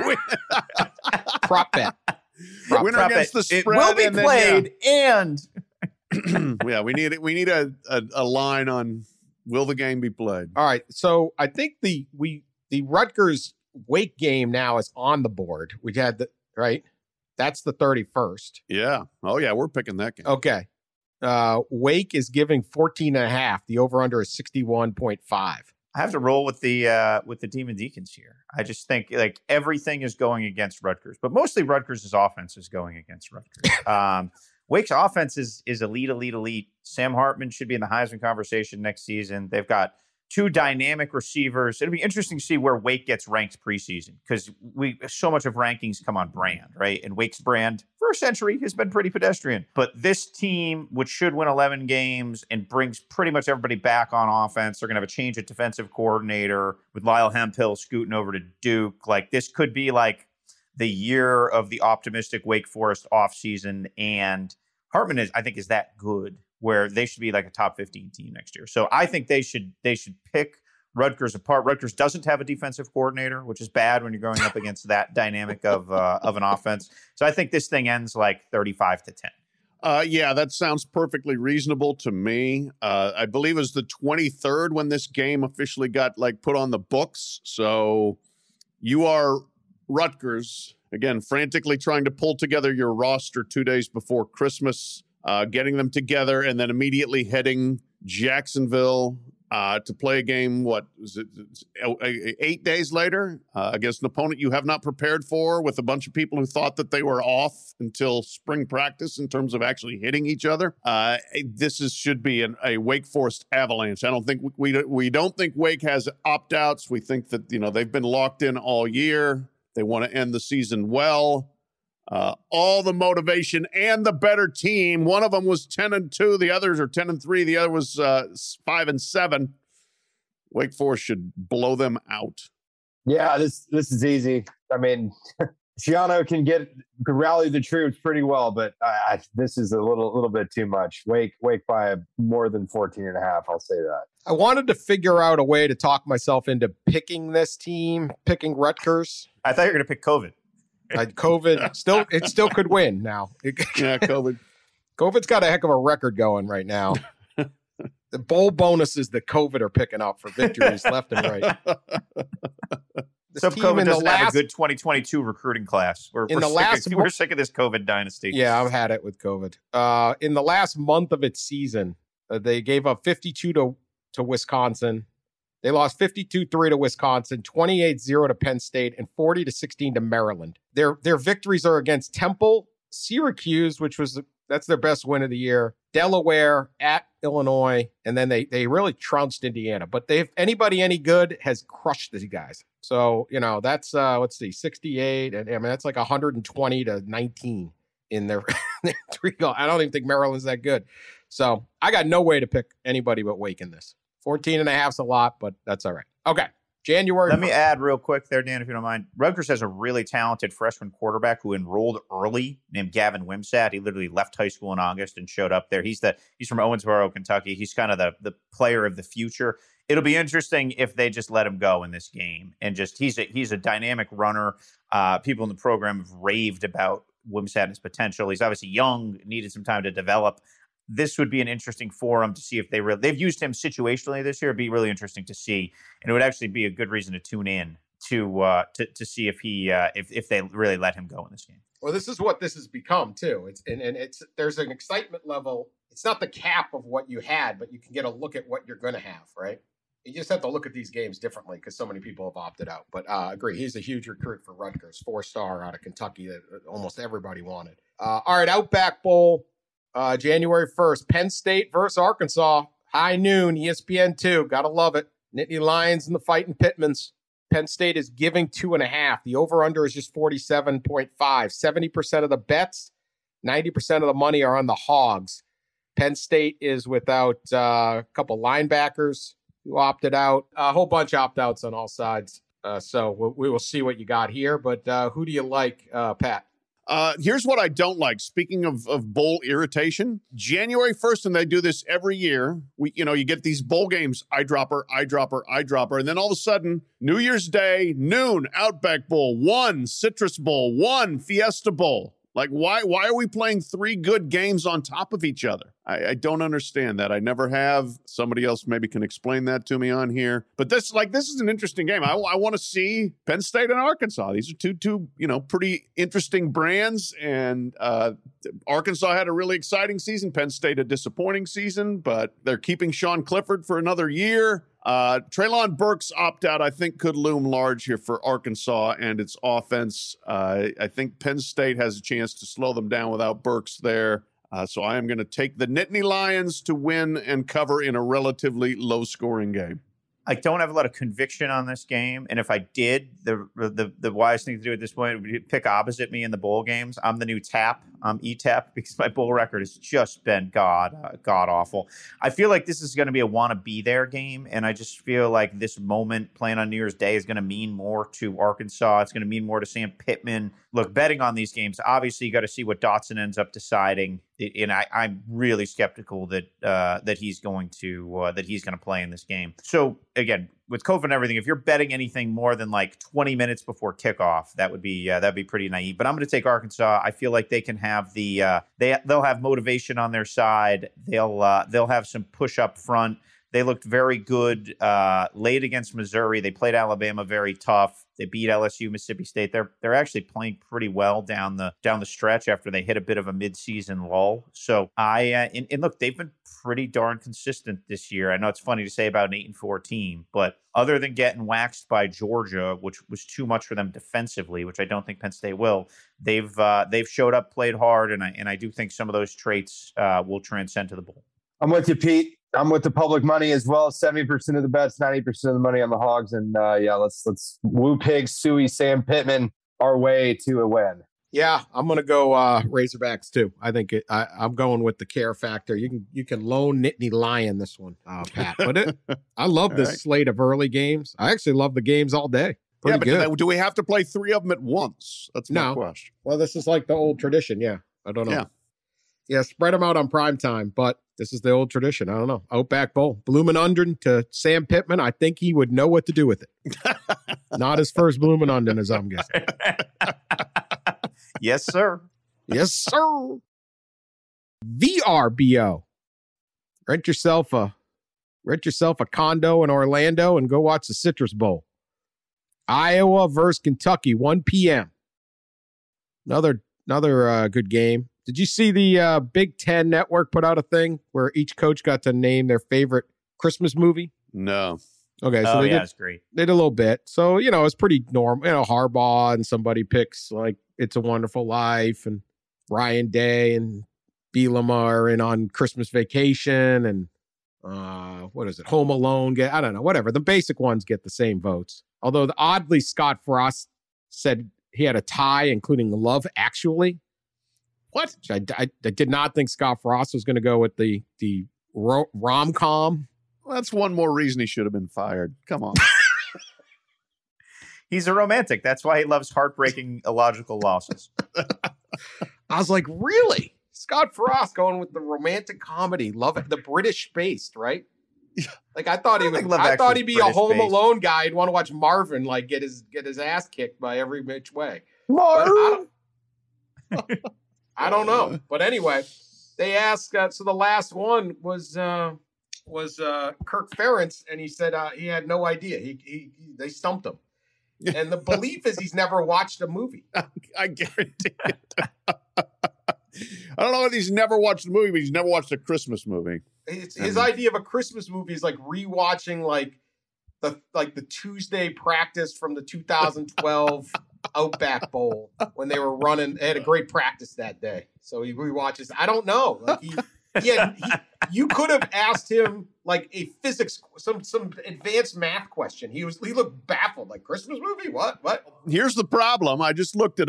Prop bet. Prop Winner Prop against it. the It spread. will be and then, played, and yeah. yeah, we need we need a, a a line on will the game be played? All right, so I think the we the Rutgers Wake game now is on the board. We had the right. That's the thirty-first. Yeah. Oh yeah, we're picking that game. Okay. Uh, Wake is giving fourteen and a half. The over-under is sixty-one point five. I have to roll with the uh, with the Demon Deacons here. I just think like everything is going against Rutgers, but mostly Rutgers' offense is going against Rutgers. Um, Wake's offense is is elite, elite, elite. Sam Hartman should be in the Heisman conversation next season. They've got two dynamic receivers. It'll be interesting to see where Wake gets ranked preseason because we so much of rankings come on brand, right? And Wake's brand for a century has been pretty pedestrian. But this team, which should win eleven games and brings pretty much everybody back on offense, they're going to have a change at defensive coordinator with Lyle Hemphill scooting over to Duke. Like this could be like the year of the optimistic Wake Forest offseason. And Hartman is, I think, is that good where they should be like a top fifteen team next year. So I think they should they should pick Rutgers apart. Rutgers doesn't have a defensive coordinator, which is bad when you're going up against that dynamic of uh, of an offense. So I think this thing ends like thirty-five to ten. Uh, yeah, that sounds perfectly reasonable to me. Uh, I believe it was the twenty-third when this game officially got like put on the books. So you are Rutgers, again, frantically trying to pull together your roster two days before Christmas, uh, getting them together, and then immediately heading Jacksonville uh, to play a game, what, is it, eight days later uh, against an opponent you have not prepared for, with a bunch of people who thought that they were off until spring practice in terms of actually hitting each other. Uh, this is should be an, a Wake Forest avalanche. I don't think we, we we don't think Wake has opt-outs. We think that, you know, they've been locked in all year. They want to end the season well. Uh, all the motivation and the better team. One of them was ten and two. The others are ten and three. The other was uh, five and seven. Wake Forest should blow them out. Yeah, this this is easy. I mean, Schiano can get can rally the troops pretty well, but I, I, this is a little little bit too much. Wake Wake by more than fourteen and a half. I'll say that. I wanted to figure out a way to talk myself into picking this team, picking Rutgers. I thought you were going to pick COVID. Uh, COVID still, it still could win now. Yeah, COVID. COVID's got a heck of a record going right now. The bowl bonuses that COVID are picking up for victories left and right. This So team COVID in the doesn't have last- a good twenty twenty-two recruiting class. We're, In we're, the sick last of, mo- we're sick of this COVID dynasty. Yeah, I've had it with COVID. Uh, in the last month of its season, uh, they gave up fifty-two to, to Wisconsin. They lost fifty-two three to Wisconsin, twenty-eight zero to Penn State, and forty to sixteen to Maryland. Their their victories are against Temple, Syracuse, which was that's their best win of the year, Delaware, at Illinois, and then they they really trounced Indiana. But they, if anybody any good, has crushed these guys. So, you know, that's uh let's see, sixty-eight, and I mean that's like one hundred twenty to nineteen in their, their three goal. I don't even think Maryland's that good. So I got no way to pick anybody but Wake in this. fourteen and a half's a lot, but that's all right. Okay. January. Let me first. add real quick there, Dan, if you don't mind. Rutgers has a really talented freshman quarterback who enrolled early named Gavin Wimsatt. He literally left high school in August and showed up there. He's the he's from Owensboro, Kentucky. He's kind of the the player of the future. It'll be interesting if they just let him go in this game. And just he's a he's a dynamic runner. Uh, people in the program have raved about Wimsatt and his potential. He's obviously young, needed some time to develop. This would be an interesting forum to see if they really, they've used him situationally this year. It'd be really interesting to see. And it would actually be a good reason to tune in to, uh, to, to see if he, uh, if, if they really let him go in this game. Well, this is what this has become too. It's and, and it's there's an excitement level. It's not the cap of what you had, but you can get a look at what you're going to have, right? You just have to look at these games differently because so many people have opted out. But uh, agree, he's a huge recruit for Rutgers, four-star out of Kentucky that almost everybody wanted. Uh, all right, Outback Bowl. Uh, January first, Penn State versus Arkansas, high noon, E S P N two. Gotta love it. Nittany Lions and the Fighting Pittmans. Penn State is giving two and a half. The over-under is just forty-seven point five. seventy percent of the bets, ninety percent of the money are on the Hogs. Penn State is without uh, a couple linebackers who opted out. A whole bunch of opt-outs on all sides. Uh, so we'll, we will see what you got here. But uh, who do you like, uh, Pat? Uh, here's what I don't like. Speaking of, of bowl irritation, January first, and they do this every year, we, you know, you get these bowl games, eyedropper, eyedropper, eyedropper, and then all of a sudden, New Year's Day, noon, Outback Bowl, one, Citrus Bowl, one, Fiesta Bowl. Like, why why are we playing three good games on top of each other? I, I don't understand that. I never have. Somebody else maybe can explain that to me on here. But this, like, this is an interesting game. I, I want to see Penn State and Arkansas. These are two, two, you know, pretty interesting brands. And uh, Arkansas had a really exciting season. Penn State a disappointing season, but they're keeping Sean Clifford for another year. Uh, Treylon Burks opt-out, I think, could loom large here for Arkansas and its offense. Uh, I think Penn State has a chance to slow them down without Burks there. Uh, so I am going to take the Nittany Lions to win and cover in a relatively low-scoring game. I don't have a lot of conviction on this game, and if I did, the the the wise thing to do at this point would be to pick opposite me in the bowl games. I'm the new Tap, I'm E T A P, because my bowl record has just been god uh, god awful. I feel like this is going to be a want to be there game, and I just feel like this moment playing on New Year's Day is going to mean more to Arkansas. It's going to mean more to Sam Pittman. Look, betting on these games, obviously you got to see what Dotson ends up deciding, and I, I'm really skeptical that uh, that he's going to uh, that he's going to play in this game. So again, with COVID and everything, if you're betting anything more than like twenty minutes before kickoff, that would be uh, that'd be pretty naive. But I'm going to take Arkansas. I feel like they can have the uh, they they'll have motivation on their side. They'll uh, they'll have some push up front. They looked very good uh, late against Missouri. They played Alabama very tough. They beat L S U, Mississippi State. They're they're actually playing pretty well down the down the stretch after they hit a bit of a midseason lull. So I uh, and, and look, they've been pretty darn consistent this year. I know it's funny to say about an eight and four team, but other than getting waxed by Georgia, which was too much for them defensively, which I don't think Penn State will, they've uh, they've showed up, played hard, and I and I do think some of those traits uh, will transcend to the bowl. I'm with you, Pete. I'm with the public money as well. seventy percent of the bets, ninety percent of the money on the Hogs. And uh, yeah, let's let's woo pig, Suey, Sam Pittman our way to a win. Yeah, I'm going to go uh, Razorbacks too. I think it, I, I'm going with the care factor. You can you can loan Nittany Lion this one, uh, Pat. But it, I love this right. slate of early games. I actually love the games all day. Pretty yeah, but good. Do, do we have to play three of them at once? That's my no. question. Well, this is like the old tradition. Yeah, I don't know. Yeah. Yeah, spread them out on prime time, but this is the old tradition. I don't know. Outback Bowl. Bloomin' Undren to Sam Pittman. I think he would know what to do with it. Not his first Bloomin' Undren, as I'm guessing. Yes, sir. Yes, sir. V R B O. Rent yourself a rent yourself a condo in Orlando and go watch the Citrus Bowl. Iowa versus Kentucky, one p.m. Another another uh, good game. Did you see the uh, Big Ten Network put out a thing where each coach got to name their favorite Christmas movie? No. Okay, so oh, they yeah, did, it's great. They did a little bit. So, you know, it's pretty normal. You know, Harbaugh and somebody picks like It's a Wonderful Life, and Ryan Day and Bielema are in on Christmas Vacation, and uh, what is it? Home Alone. Get I don't know, whatever. The basic ones get the same votes. Although oddly, Scott Frost said he had a tie, including Love Actually. What? I, I, I did not think Scott Frost was going to go with the the ro- rom-com. Well, that's one more reason he should have been fired. Come on. He's a romantic. That's why he loves heartbreaking illogical losses. I was like, really? Scott Frost going with the romantic comedy, love it, the British based, right? Like I thought he would. I, I thought he'd be British a Home based. Alone guy. He'd want to watch Marvin like get his get his ass kicked by every which way. Marvin. I don't know, but anyway, they asked. Uh, so the last one was uh, was uh, Kirk Ferentz, and he said uh, he had no idea. He, he, he they stumped him, and the belief is he's never watched a movie. I, I guarantee it. I don't know if he's never watched a movie, but he's never watched a Christmas movie. It's, his idea of a Christmas movie is like rewatching like the like the Tuesday practice from the two thousand twelve Outback Bowl when they were running. They had a great practice that day, so he rewatches. I don't know. Like he, he, had, he you could have asked him like a physics, some some advanced math question. He was he looked baffled. Like Christmas movie? What? What? Here's the problem. I just looked it up.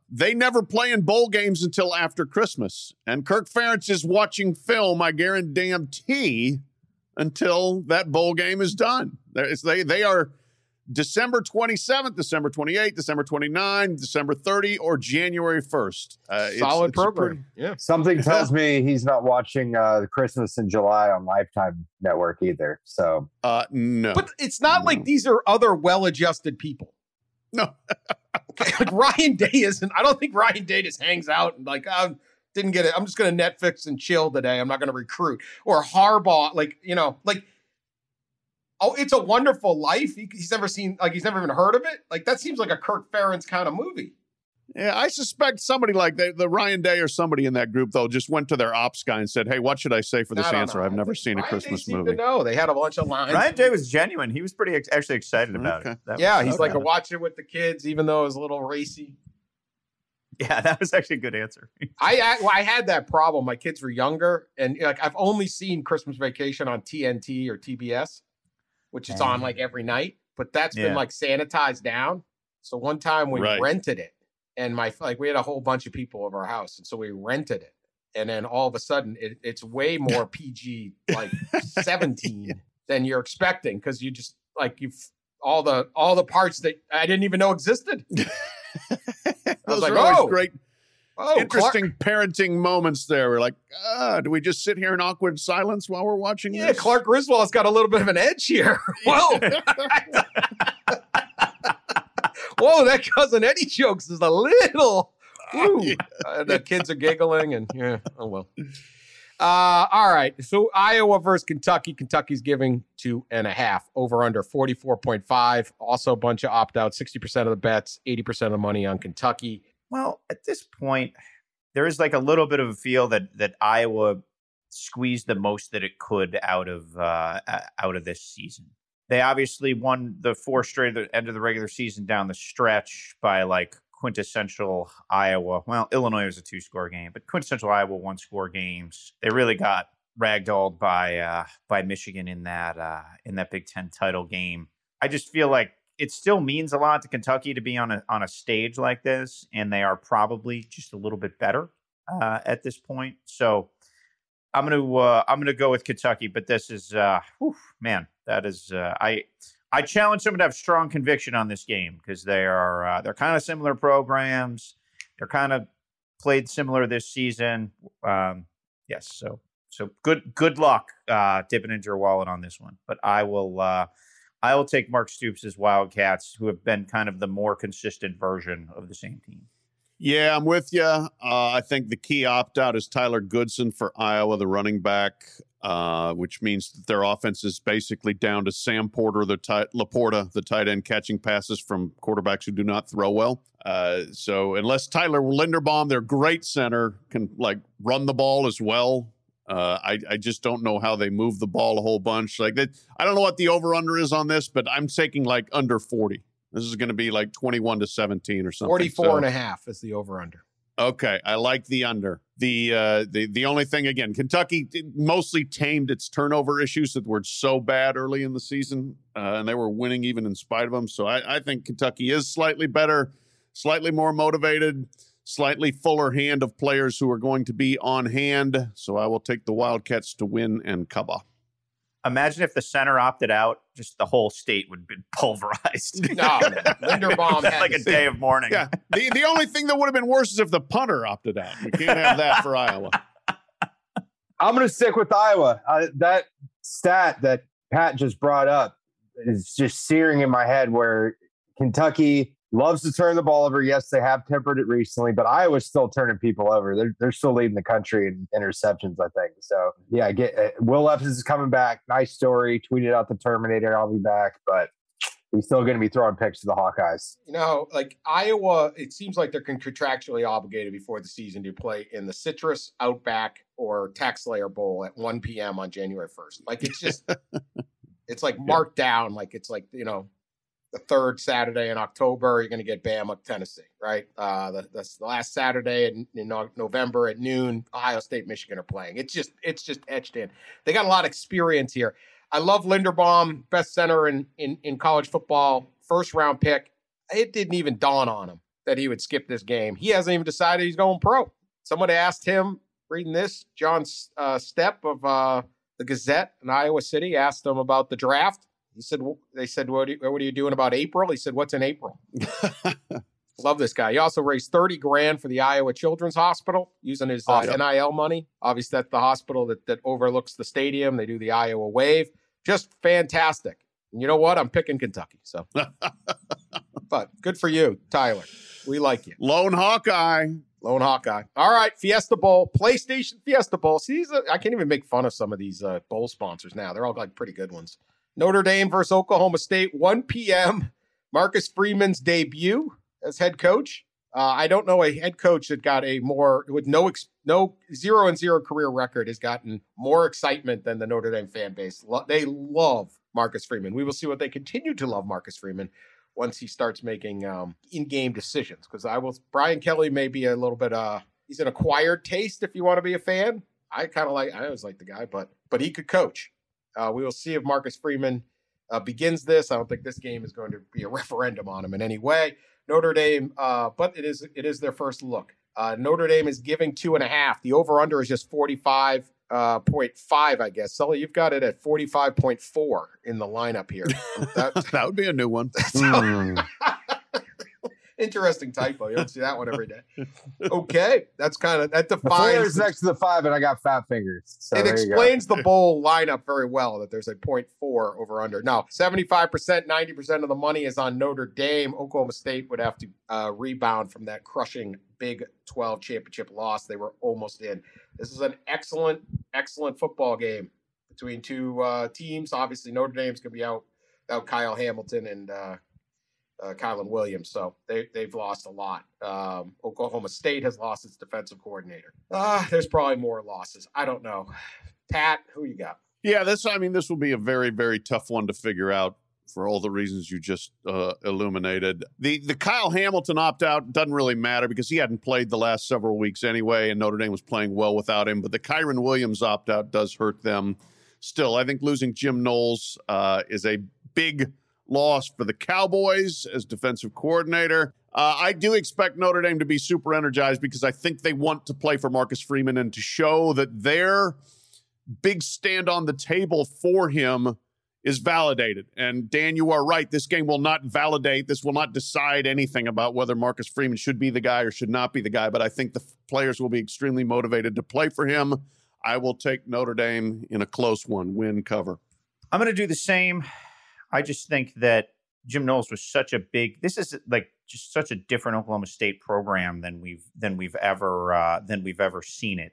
they never play in bowl games until after Christmas. And Kirk Ferentz is watching film, I guarantee, until that bowl game is done. It's, they, they are December twenty-seventh, December twenty-eighth, December twenty-ninth, December thirtieth, or January first. Uh, Solid it's, it's program. Pretty, yeah. Something tells me he's not watching uh, Christmas in July on Lifetime Network either. So, uh, no. But it's not no. like these are other well-adjusted people. No. Okay, like Ryan Day isn't. I don't think Ryan Day just hangs out and like, I didn't get it. I'm just going to Netflix and chill today. I'm not going to recruit. Or Harbaugh, like, you know, like, oh, It's a Wonderful Life. He, he's never seen, like, he's never even heard of it. Like, that seems like a Kirk Ferentz kind of movie. Yeah, I suspect somebody like the, the Ryan Day or somebody in that group, though, just went to their ops guy and said, hey, what should I say for this answer? Know. I've never seen Ryan a Christmas Day movie. No, they had a bunch of lines. Ryan Day was genuine. He was pretty ex- actually excited about Okay. it. That yeah, was, he's okay. like a watching it with the kids, even though it was a little racy. Yeah, that was actually a good answer. I I, well, I had that problem. My kids were younger, and like I've only seen Christmas Vacation on T N T or T B S, which is on like every night. But that's Yeah. been like sanitized down. So one time we Right. rented it, and my like we had a whole bunch of people over our house, and so we rented it, and then all of a sudden it, it's way more P G like seventeen than you're expecting because you just like you've all the all the parts that I didn't even know existed. I was Those like, are always oh, great, oh, interesting Clark. parenting moments there. We're like, ah, do we just sit here in awkward silence while we're watching Yeah, this? Clark Griswold's got a little bit of an edge here. Whoa. Whoa, that Cousin Eddie jokes is a little. Woo. Yeah. Uh, the kids are giggling, and yeah, oh well. Uh, all right. So Iowa versus Kentucky. Kentucky's giving two and a half. Over under forty-four point five. Also a bunch of opt out. sixty percent of the bets, eighty percent of the money on Kentucky. Well, at this point, there is like a little bit of a feel that that Iowa squeezed the most that it could out of uh, out of this season. They obviously won the four straight at the end of the regular season down the stretch by like quintessential Iowa. Well, Illinois was a two-score game, but quintessential Iowa one-score games. They really got ragdolled by uh, by Michigan in that uh, in that Big Ten title game. I just feel like it still means a lot to Kentucky to be on a on a stage like this, and they are probably just a little bit better uh, at this point. So I'm gonna uh, I'm gonna go with Kentucky, but this is uh, whew, man, that is uh, I. I challenge someone to have strong conviction on this game because they are uh, they're kind of similar programs. They're kind of played similar this season. Um, yes, so so good good luck uh, dipping into your wallet on this one. But I will uh, I will take Mark Stoops' Wildcats, who have been kind of the more consistent version of the same team. Yeah, I'm with you. Uh, I think the key opt-out is Tyler Goodson for Iowa, the running back, uh, which means that their offense is basically down to Sam Porter, the tight, Laporta, the tight end, catching passes from quarterbacks who do not throw well. Uh, so unless Tyler Linderbaum, their great center, can like run the ball as well, uh, I, I just don't know how they move the ball a whole bunch. Like that, I don't know what the over/under is on this, but I'm taking like under forty. This is going to be like twenty-one to seventeen or something. forty-four so. and a half is the over under. Okay, I like the under. The uh, the the only thing again, Kentucky mostly tamed its turnover issues that were so bad early in the season, uh, and they were winning even in spite of them. So I, I think Kentucky is slightly better, slightly more motivated, slightly fuller hand of players who are going to be on hand. So I will take the Wildcats to win and cover. Imagine if the center opted out, just the whole state would have been pulverized. No, Linderbaum had like a day of mourning. Yeah, the the only thing that would have been worse is if the punter opted out. We can't have that for Iowa. I'm going to stick with Iowa. Uh, that stat that Pat just brought up is just searing in my head where Kentucky loves to turn the ball over. Yes, they have tempered it recently, but Iowa's still turning people over. They're they're still leading the country in interceptions, I think. So, yeah, get uh, Will Evans is coming back. Nice story. Tweeted out the Terminator. I'll be back, but he's still going to be throwing picks to the Hawkeyes. You know, like Iowa, it seems like they're contractually obligated before the season to play in the Citrus, Outback, or Tax Slayer Bowl at one p.m. on January first. Like, it's just, it's like marked down. Like, it's like, you know, the third Saturday in October, you're going to get Bama, Tennessee, right? Uh, the, the, the last Saturday in, in November at noon, Ohio State, Michigan are playing. It's just, it's just etched in. They got a lot of experience here. I love Linderbaum, best center in, in, in college football, first round pick. It didn't even dawn on him that he would skip this game. He hasn't even decided he's going pro. Someone asked him, reading this, John uh, Stepp of uh, the Gazette in Iowa City, asked him about the draft. He said, they said, what are, you, what are you doing about April? He said, what's in April? Love this guy. He also raised thirty grand for the Iowa Children's Hospital using his uh, awesome. N I L money. Obviously, that's the hospital that, that overlooks the stadium. They do the Iowa Wave. Just fantastic. And you know what? I'm picking Kentucky. So, but good for you, Tyler. We like you. Lone Hawkeye. Lone Hawkeye. All right, Fiesta Bowl, PlayStation Fiesta Bowl. See, these are, I can't even make fun of some of these uh, bowl sponsors now. They're all like pretty good ones. Notre Dame versus Oklahoma State, one p.m. Marcus Freeman's debut as head coach. Uh, I don't know a head coach that got a more, with no ex, no zero and zero career record, has gotten more excitement than the Notre Dame fan base. Lo- they love Marcus Freeman. We will see what they continue to love Marcus Freeman once he starts making um, in-game decisions. Because I will, Brian Kelly may be a little bit, uh, he's an acquired taste if you want to be a fan. I kind of like, I always like the guy, but but he could coach. Uh, we will see if Marcus Freeman uh, begins this. I don't think this game is going to be a referendum on him in any way. Notre Dame, uh, but it is it is their first look. Uh, Notre Dame is giving two and a half. The over-under is just forty-five point five, I guess. Sully, you've got it at forty-five point four in the lineup here. That, that would be a new one. Mm. Interesting typo. You don't see that one every day. Okay, that's kind of, that The four defines. is next to the five, and I got fat fingers. So It there you go. explains the bowl lineup very well, that there's a point four over under. Now, seventy-five percent, ninety percent of the money is on Notre Dame. Oklahoma State would have to uh, rebound from that crushing Big twelve championship loss. They were almost in. This is an excellent, excellent football game between two uh, teams. Obviously, Notre Dame's going to be out without Kyle Hamilton and uh, uh, Kylan Williams, so they, they've lost a lot. Um, Oklahoma State has lost its defensive coordinator. Uh, there's probably more losses. I don't know. Pat, who you got? Yeah, this, I mean, this will be a very, very tough one to figure out for all the reasons you just uh, illuminated. The the Kyle Hamilton opt-out doesn't really matter because he hadn't played the last several weeks anyway, and Notre Dame was playing well without him. But the Kyron Williams opt-out does hurt them still. I think losing Jim Knowles uh, is a big loss for the Cowboys as defensive coordinator. Uh, I do expect Notre Dame to be super energized because I think they want to play for Marcus Freeman and to show that their big stand on the table for him is validated. And Dan, you are right. This game will not validate. This will not decide anything about whether Marcus Freeman should be the guy or should not be the guy. But I think the players will be extremely motivated to play for him. I will take Notre Dame in a close one, win, cover. I'm going to do the same. I just think that Jim Knowles was such a big, this is like just such a different Oklahoma State program than we've, than we've ever, uh, than we've ever seen it.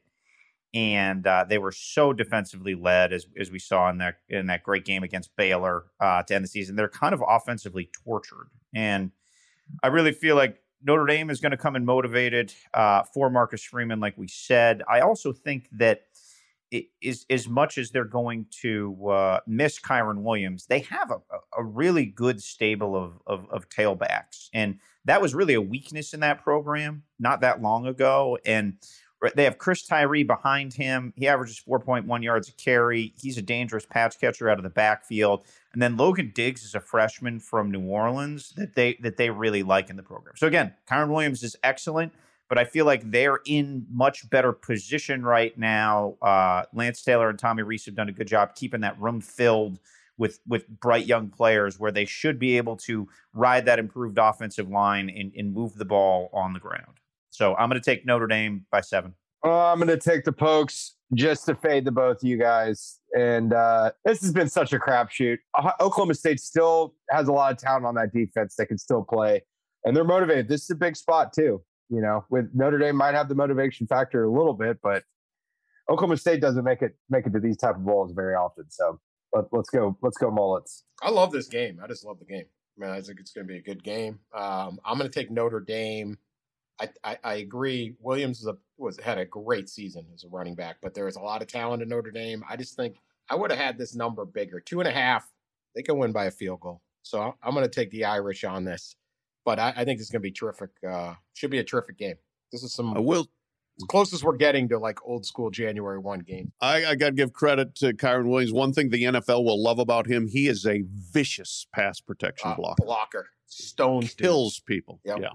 And uh, they were so defensively led, as as we saw in that in that great game against Baylor uh, to end the season. They're kind of offensively tortured, and I really feel like Notre Dame is going to come in motivated uh, for Marcus Freeman, like we said. I also think that it is, as much as they're going to uh, miss Kyron Williams, they have a, a really good stable of, of of tailbacks, and that was really a weakness in that program not that long ago, and they have Chris Tyree behind him. He averages four point one yards a carry. He's a dangerous pass catcher out of the backfield. And then Logan Diggs is a freshman from New Orleans that they that they really like in the program. So again, Kyron Williams is excellent, but I feel like they're in much better position right now. Uh, Lance Taylor and Tommy Rees have done a good job keeping that room filled with with bright young players where they should be able to ride that improved offensive line and, and move the ball on the ground. So I'm going to take Notre Dame by seven. Oh, I'm going to take the Pokes just to fade the both of you guys. And uh, this has been such a crapshoot. Uh, Oklahoma State still has a lot of talent on that defense that can still play, and they're motivated. This is a big spot too. You know, with Notre Dame might have the motivation factor a little bit, but Oklahoma State doesn't make it make it to these type of bowls very often. So let, let's go. Let's go Mullets. I love this game. I just love the game. I mean, I think it's going to be a good game. Um, I'm going to take Notre Dame. I, I, I agree. Williams is a, was had a great season as a running back, but there is a lot of talent in Notre Dame. I just think I would have had this number bigger. Two and a half, they can win by a field goal. So I'm going to take the Irish on this. But I, I think it's going to be terrific. Uh, should be a terrific game. This is some I will. As closest we're getting to like old school January first game. I, I got to give credit to Kyron Williams. One thing the N F L will love about him, he is a vicious pass protection Uh, blocker. blocker. Stones. Kills dudes. people. Yep. Yeah.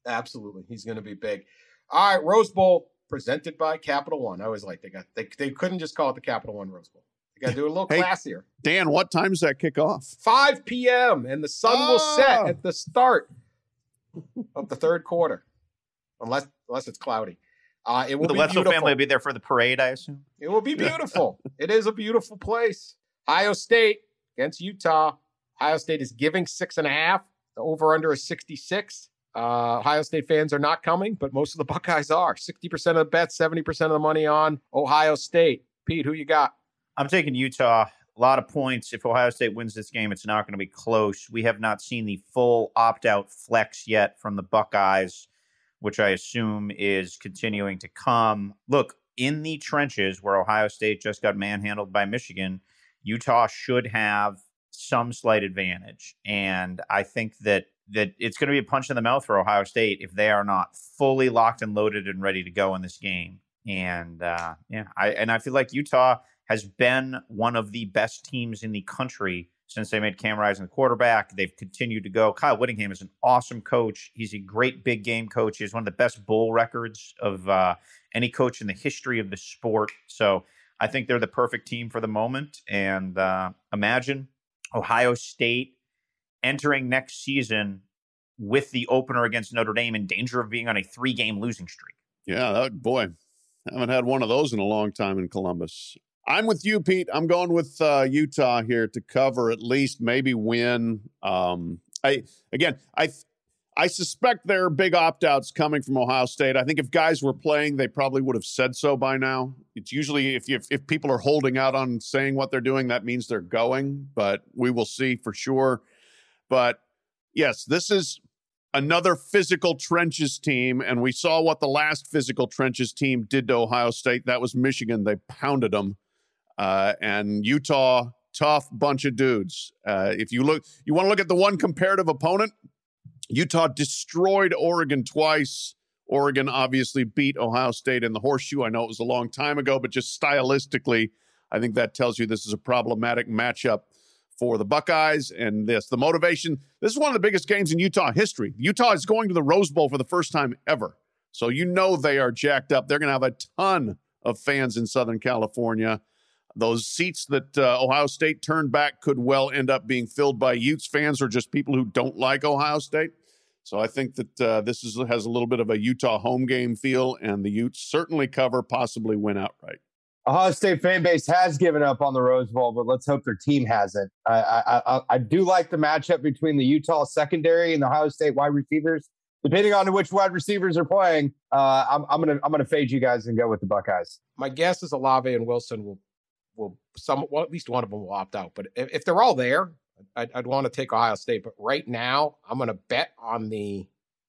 Absolutely. He's going to be big. All right, Rose Bowl presented by Capital One. I always like they got they they couldn't just call it the Capital One Rose Bowl. They got to do it a little Hey, classier. Dan, what time does that kick off? five p.m. and the sun will set Oh. at the start of the third quarter, unless unless it's cloudy. Uh, it will The be Wetzel beautiful. family will be there for the parade, I assume. It will be beautiful. It is a beautiful place. Ohio State against Utah. Ohio State is giving six and a half. The over-under is sixty-six. Uh, Ohio State fans are not coming, but most of the Buckeyes are. sixty percent of the bets, seventy percent of the money on Ohio State. Pete, who you got? I'm taking Utah. A lot of points. If Ohio State wins this game, it's not going to be close. We have not seen the full opt-out flex yet from the Buckeyes, which I assume is continuing to come. Look, in the trenches where Ohio State just got manhandled by Michigan, Utah should have some slight advantage. And I think that that it's going to be a punch in the mouth for Ohio State if they are not fully locked and loaded and ready to go in this game. And uh, yeah, I and I feel like Utah has been one of the best teams in the country since they made Cam Rising the quarterback. They've continued to go. Kyle Whittingham is an awesome coach. He's a great big game coach. He has one of the best bowl records of uh, any coach in the history of the sport. So I think they're the perfect team for the moment. And uh, imagine Ohio State entering next season with the opener against Notre Dame in danger of being on a three-game losing streak. Yeah, that, boy, I haven't had one of those in a long time in Columbus. I'm with you, Pete. I'm going with uh, Utah here to cover at least, maybe win. Um, I again, I I suspect there are big opt-outs coming from Ohio State. I think if guys were playing, they probably would have said so by now. It's usually if you, if people are holding out on saying what they're doing, that means they're going. But we will see for sure. But yes, this is another physical trenches team, and we saw what the last physical trenches team did to Ohio State. That was Michigan. They pounded them. Uh, and Utah, tough bunch of dudes. Uh, if you look, you want to look at the one comparative opponent, Utah destroyed Oregon twice. Oregon obviously beat Ohio State in the horseshoe. I know it was a long time ago, but just stylistically, I think that tells you this is a problematic matchup for the Buckeyes. And this, the motivation, this is one of the biggest games in Utah history. Utah is going to the Rose Bowl for the first time ever. So you know they are jacked up. They're going to have a ton of fans in Southern California. Those seats that uh, Ohio State turned back could well end up being filled by Utes fans or just people who don't like Ohio State. So I think that uh, this is, has a little bit of a Utah home game feel, and the Utes certainly cover, possibly win outright. Ohio State fan base has given up on the Rose Bowl, but let's hope their team hasn't. I, I, I, I do like the matchup between the Utah secondary and the Ohio State wide receivers. Depending on which wide receivers are playing, uh, I'm, I'm gonna I'm gonna fade you guys and go with the Buckeyes. My guess is Olave and Wilson will will some well at least one of them will opt out. But if, if they're all there, I'd, I'd want to take Ohio State. But right now, I'm going to bet on the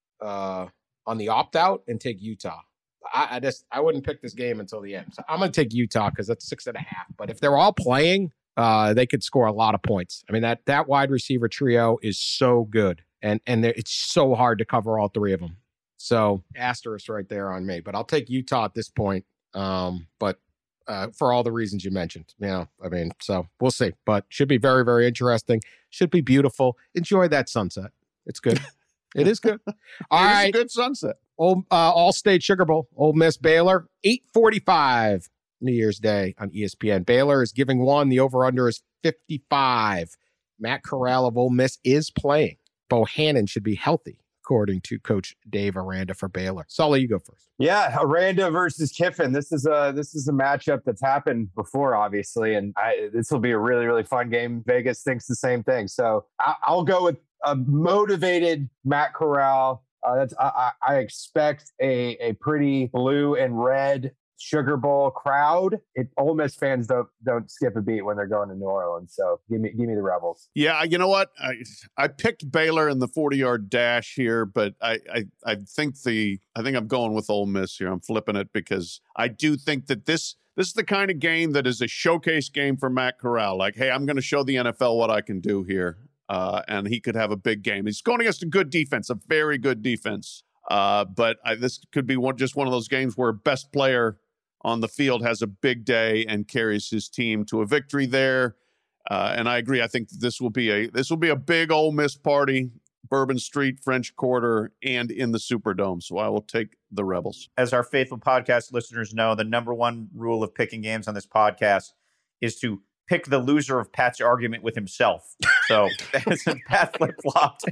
uh, on the opt out and take Utah. I, I just I wouldn't pick this game until the end. So I'm going to take Utah because that's six and a half. But if they're all playing, uh, they could score a lot of points. I mean that that wide receiver trio is so good, and and it's so hard to cover all three of them. So asterisk right there on me. But I'll take Utah at this point. Um, but Uh, for all the reasons you mentioned. You know, I mean, so we'll see. But should be very, very interesting. Should be beautiful. Enjoy that sunset. It's good. It is good. All it right. is a good sunset. Old, uh, All-State Sugar Bowl. Ole Miss Baylor. eight forty-five New Year's Day on E S P N. Baylor is giving one. The over-under is fifty-five. Matt Corral of Ole Miss is playing. Bohannon should be healthy, according to Coach Dave Aranda for Baylor. Sully, you go first. Yeah, Aranda versus Kiffin. This is a this is a matchup that's happened before, obviously, and I, this will be a really really fun game. Vegas thinks the same thing, so I, I'll go with a motivated Matt Corral. Uh, that's I, I expect a a pretty blue and red Sugar Bowl crowd. It Ole Miss fans don't don't skip a beat when they're going to New Orleans. So give me give me the Rebels. Yeah, you know what? I I picked Baylor in the forty-yard dash here, but I, I I think the I think I'm going with Ole Miss here. I'm flipping it because I do think that this this is the kind of game that is a showcase game for Matt Corral. Like, hey, I'm going to show the N F L what I can do here, uh, and he could have a big game. He's going against a good defense, a very good defense. Uh, but I, this could be one just one of those games where best player on the field has a big day and carries his team to a victory there. Uh, and I agree. I think this will be a this will be a big Ole Miss party. Bourbon Street, French Quarter, and in the Superdome. So I will take the Rebels. As our faithful podcast listeners know, the number one rule of picking games on this podcast is to pick the loser of Pat's argument with himself. So Pat flip-flopped.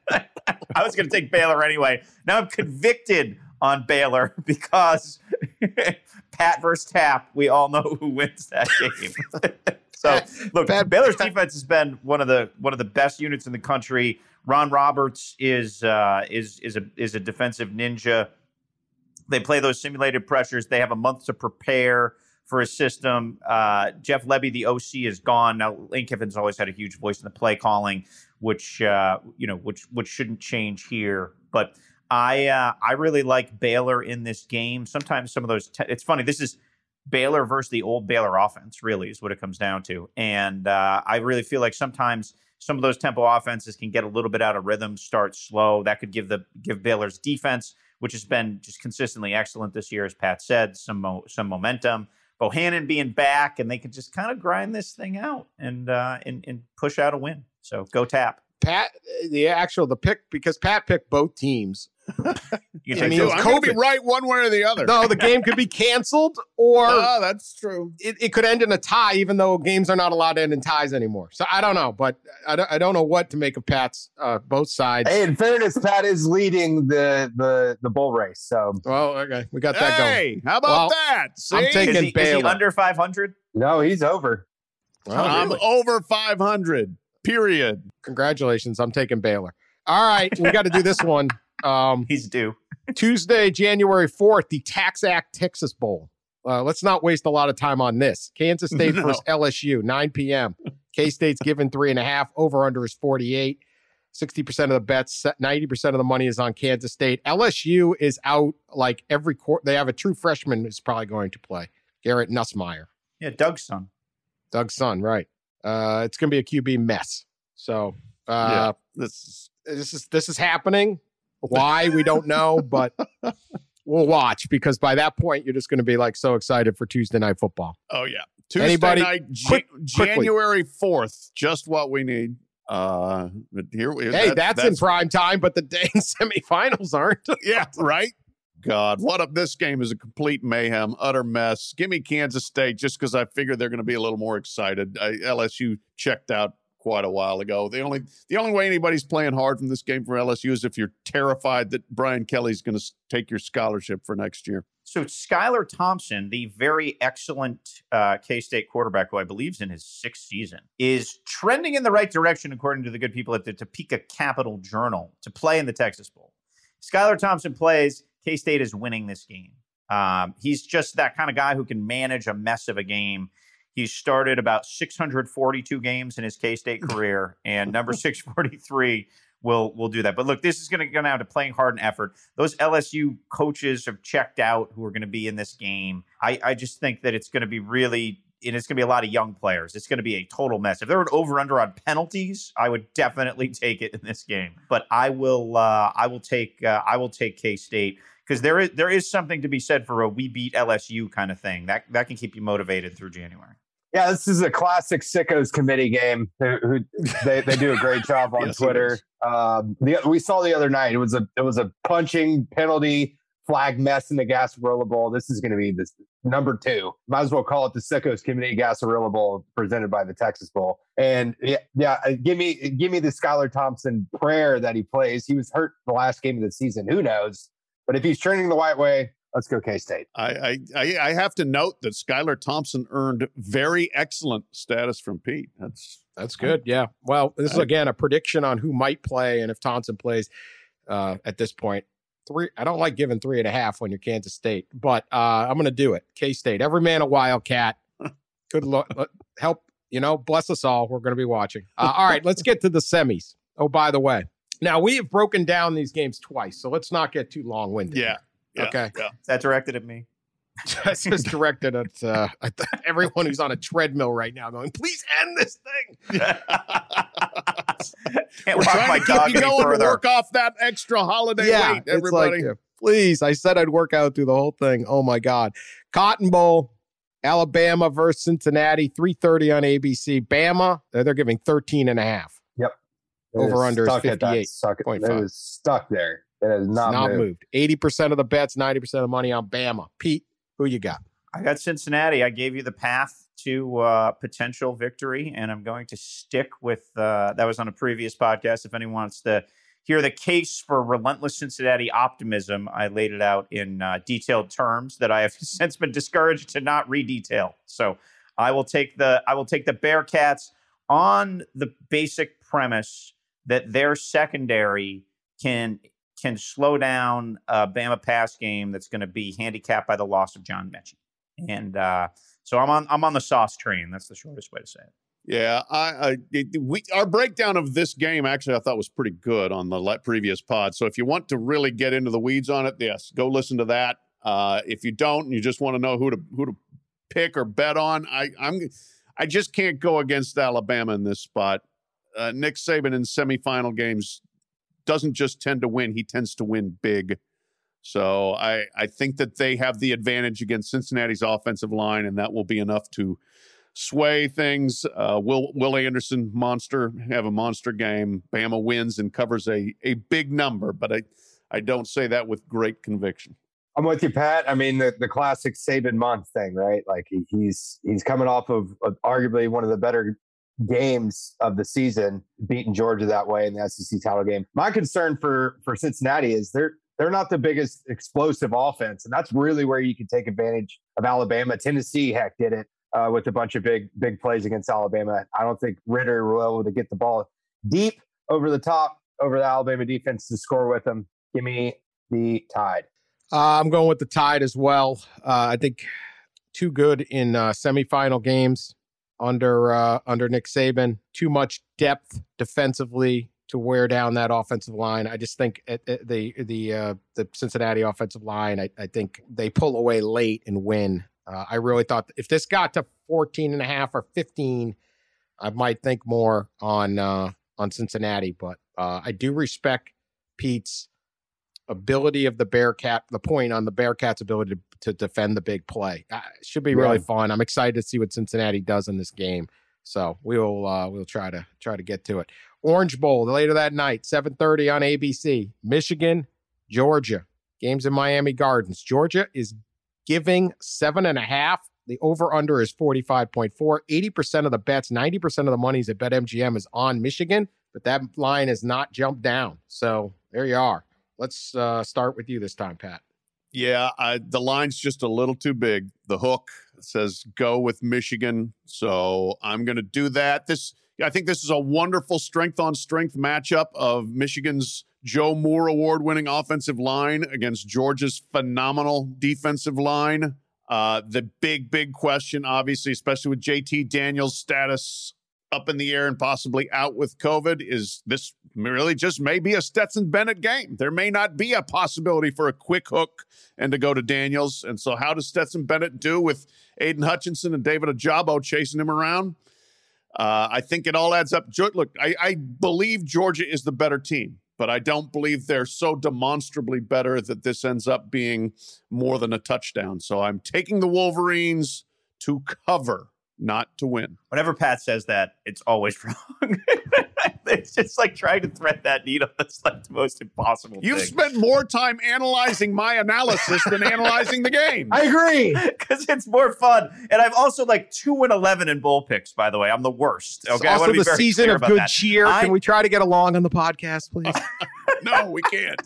I was going to take Baylor anyway. Now I'm convicted on Baylor because Pat versus Tap, we all know who wins that game. So look, Pat, Baylor's defense has been one of the one of the best units in the country. Ron Roberts is uh, is is a is a defensive ninja. They play those simulated pressures. They have a month to prepare for a system. Uh, Jeff Lebby, the O C, is gone now. Lane Kiffin's always had a huge voice in the play calling, which uh, you know, which which shouldn't change here. But I uh, I really like Baylor in this game. Sometimes some of those. Te- it's funny. This is Baylor versus the old Baylor offense. Really, is what it comes down to. And uh, I really feel like sometimes some of those tempo offenses can get a little bit out of rhythm, start slow. That could give the give Baylor's defense, which has been just consistently excellent this year, as Pat said, some mo- some momentum. Bohannon being back, and they can just kind of grind this thing out and uh, and and push out a win. So go Tap. Pat, the actual the pick because Pat picked both teams. You I mean, I'm going to be right one way or the other. No, the game could be canceled, or oh, that's true. It, it could end in a tie, even though games are not allowed to end in ties anymore. So I don't know, but I don't, I don't know what to make of Pat's uh, both sides. Hey, in fairness, Pat is leading the the the bull race. So well, okay, we got that hey, going. Hey, how about well, that? See? I'm taking is he, Baylor. Is he under five hundred? No, he's over. Oh, I'm really? over five hundred. Period. Congratulations, I'm taking Baylor. All right, we got to do this one. Um, He's due. Tuesday, January fourth, the Tax Act Texas Bowl. Uh, let's not waste a lot of time on this. Kansas State no. versus L S U, nine p.m. K-State's given three and a half. Over-under is forty-eight. sixty percent of the bets, ninety percent of the money is on Kansas State. L S U is out like every quarter. They have a true freshman who's probably going to play, Garrett Nussmeier. Yeah, Doug's son. Doug's son, right. Uh, it's going to be a Q B mess. So uh, yeah, this is this is this is happening. Why, we don't know, but we'll watch because by that point, you're just going to be like so excited for Tuesday Night Football. Oh, yeah. Tuesday Anybody? night, Quick, January fourth, just what we need. Uh, but here we Hey, that, that's, that's in prime time, but the dang semifinals aren't. Yeah, right? God, what up? This game is a complete mayhem, utter mess. Give me Kansas State just because I figured they're going to be a little more excited. I, L S U checked out quite a while ago. The only the only way anybody's playing hard from this game for L S U is if you're terrified that Brian Kelly's going to take your scholarship for next year. So Skylar Thompson, the very excellent uh, K-State quarterback, who I believe is in his sixth season, is trending in the right direction, according to the good people at the Topeka Capital Journal, to play in the Texas Bowl. Skylar Thompson plays. K-State is winning this game. Um, he's just that kind of guy who can manage a mess of a game. He's started about six hundred forty-two games in his K-State career, and number six forty-three will will do that. But look, this is going to go down to playing hard and effort. Those L S U coaches have checked out who are going to be in this game. I, I just think that it's going to be really, and it's going to be a lot of young players. It's going to be a total mess. If there were an over-under on penalties, I would definitely take it in this game. But I will, uh, I will take, uh, I will take K-State. Because there is there is something to be said for a we beat L S U kind of thing. That that can keep you motivated through January. Yeah, this is a classic Sickos committee game. Who, who they, they do a great job on Yes, Twitter. Um, the, we saw the other night. It was a it was a punching penalty flag mess in the Gasparilla Bowl. This is going to be this number two. Might as well call it the Sickos Committee Gasparilla Bowl presented by the Texas Bowl. And yeah, yeah, give me give me the Skylar Thompson prayer that he plays. He was hurt the last game of the season. Who knows? But if he's trending the right way, let's go K-State. I, I I have to note that Skylar Thompson earned very excellent status from Pete. That's that's good. Yeah. Well, this is again a prediction on who might play and if Thompson plays uh, at this point. Three. I don't like giving three and a half when you're Kansas State, but uh, I'm going to do it. K-State. Every man a Wildcat. Good luck. Help. You know, bless us all. We're going to be watching. Uh, all right, let's get to the semis. Oh, by the way. Now, we have broken down these games twice, so let's not get too long-winded. Yeah. yeah okay. Yeah. That directed at me. That's just directed at, uh, at everyone who's on a treadmill right now going, please end this thing. Can't We're walk trying my to dog keep you any going further. to work off that extra holiday yeah, weight, everybody. It's like, uh, please, I said I'd work out through the whole thing. Oh, my God. Cotton Bowl, Alabama versus Cincinnati, three thirty on A B C. Bama, they're giving thirteen and a half. Yep. Over under is stuck at that fifty-eight suck- point It five. is stuck there. It has It's not, not moved. moved. eighty percent of the bets, ninety percent of the money on Bama. Pete, who you got? I got Cincinnati. I gave you the path to uh, potential victory, and I'm going to stick with uh, that was on a previous podcast. If anyone wants to hear the case for relentless Cincinnati optimism, I laid it out in uh, detailed terms that I have since been discouraged to not redetail. So I will take the I will take the Bearcats on the basic premise that their secondary can can slow down a Bama pass game that's going to be handicapped by the loss of John Mechie. And uh, so I'm on I'm on the sauce train. That's the shortest way to say it. Yeah, I, I it, we our breakdown of this game actually I thought was pretty good on the le- previous pod. So if you want to really get into the weeds on it, yes, go listen to that. Uh, if you don't, and you just want to know who to who to pick or bet on, I I'm I just can't go against Alabama in this spot. Uh, Nick Saban in semifinal games doesn't just tend to win; he tends to win big. So I, I think that they have the advantage against Cincinnati's offensive line, and that will be enough to sway things. Uh, Will Will Anderson, monster, have a monster game. Bama wins and covers a, a big number, but I, I don't say that with great conviction. I'm with you, Pat. I mean, the, the classic Saban month thing, right? Like he, he's he's coming off of, of arguably one of the better games of the season, beating Georgia that way in the S E C title game. My concern for for Cincinnati is they're they're not the biggest explosive offense, and that's really where you can take advantage of Alabama. Tennessee, heck, did it uh, with a bunch of big big plays against Alabama. I don't think Ritter will be able to get the ball deep over the top over the Alabama defense to score with them. Give me the Tide. Uh, I'm going with the Tide as well. Uh, I think too good in uh, semifinal games under uh, under Nick Saban. Too much depth defensively to wear down that offensive line. I just think it, it, the the uh, the Cincinnati offensive line, I, I think they pull away late and win. Uh, I really thought if this got to fourteen and a half or fifteen, I might think more on uh, on Cincinnati. But uh, I do respect Pete's ability of the Bearcat, the point on the Bearcats' ability to, to defend the big play. Uh, it should be really Yeah. fun. I'm excited to see what Cincinnati does in this game. So we'll uh, we'll try to try to get to it. Orange Bowl later that night, seven thirty on A B C. Michigan, Georgia. Games in Miami Gardens. Georgia is giving seven and a half. The over-under is forty-five point four. eighty percent of the bets, ninety percent of the monies at BetMGM is on Michigan, but that line has not jumped down. So there you are. Let's uh, start with you this time, Pat. Yeah, I, the line's just a little too big. The hook says go with Michigan, so I'm going to do that. This, I think this is a wonderful strength-on-strength matchup of Michigan's Joe Moore award-winning offensive line against Georgia's phenomenal defensive line. Uh, the big, big question, obviously, especially with J T Daniels' status up in the air and possibly out with COVID, is this really just may be a Stetson Bennett game. There may not be a possibility for a quick hook and to go to Daniels. And so how does Stetson Bennett do with Aiden Hutchinson and David Ojabo chasing him around? Uh, I think it all adds up. Look, I, I believe Georgia is the better team, but I don't believe they're so demonstrably better that this ends up being more than a touchdown. So I'm taking the Wolverines to cover, not to win. Whenever Pat says that, it's always wrong. It's just like trying to thread that needle. That's like the most impossible You've thing. spent more time analyzing my analysis than analyzing the game. I agree. Because it's more fun. And I'm also like two and eleven in bowl picks, by the way. I'm the worst. Okay. It's I also wanna be the very season clear of about good that. cheer. I- Can we try to get along on the podcast, please? No, we can't.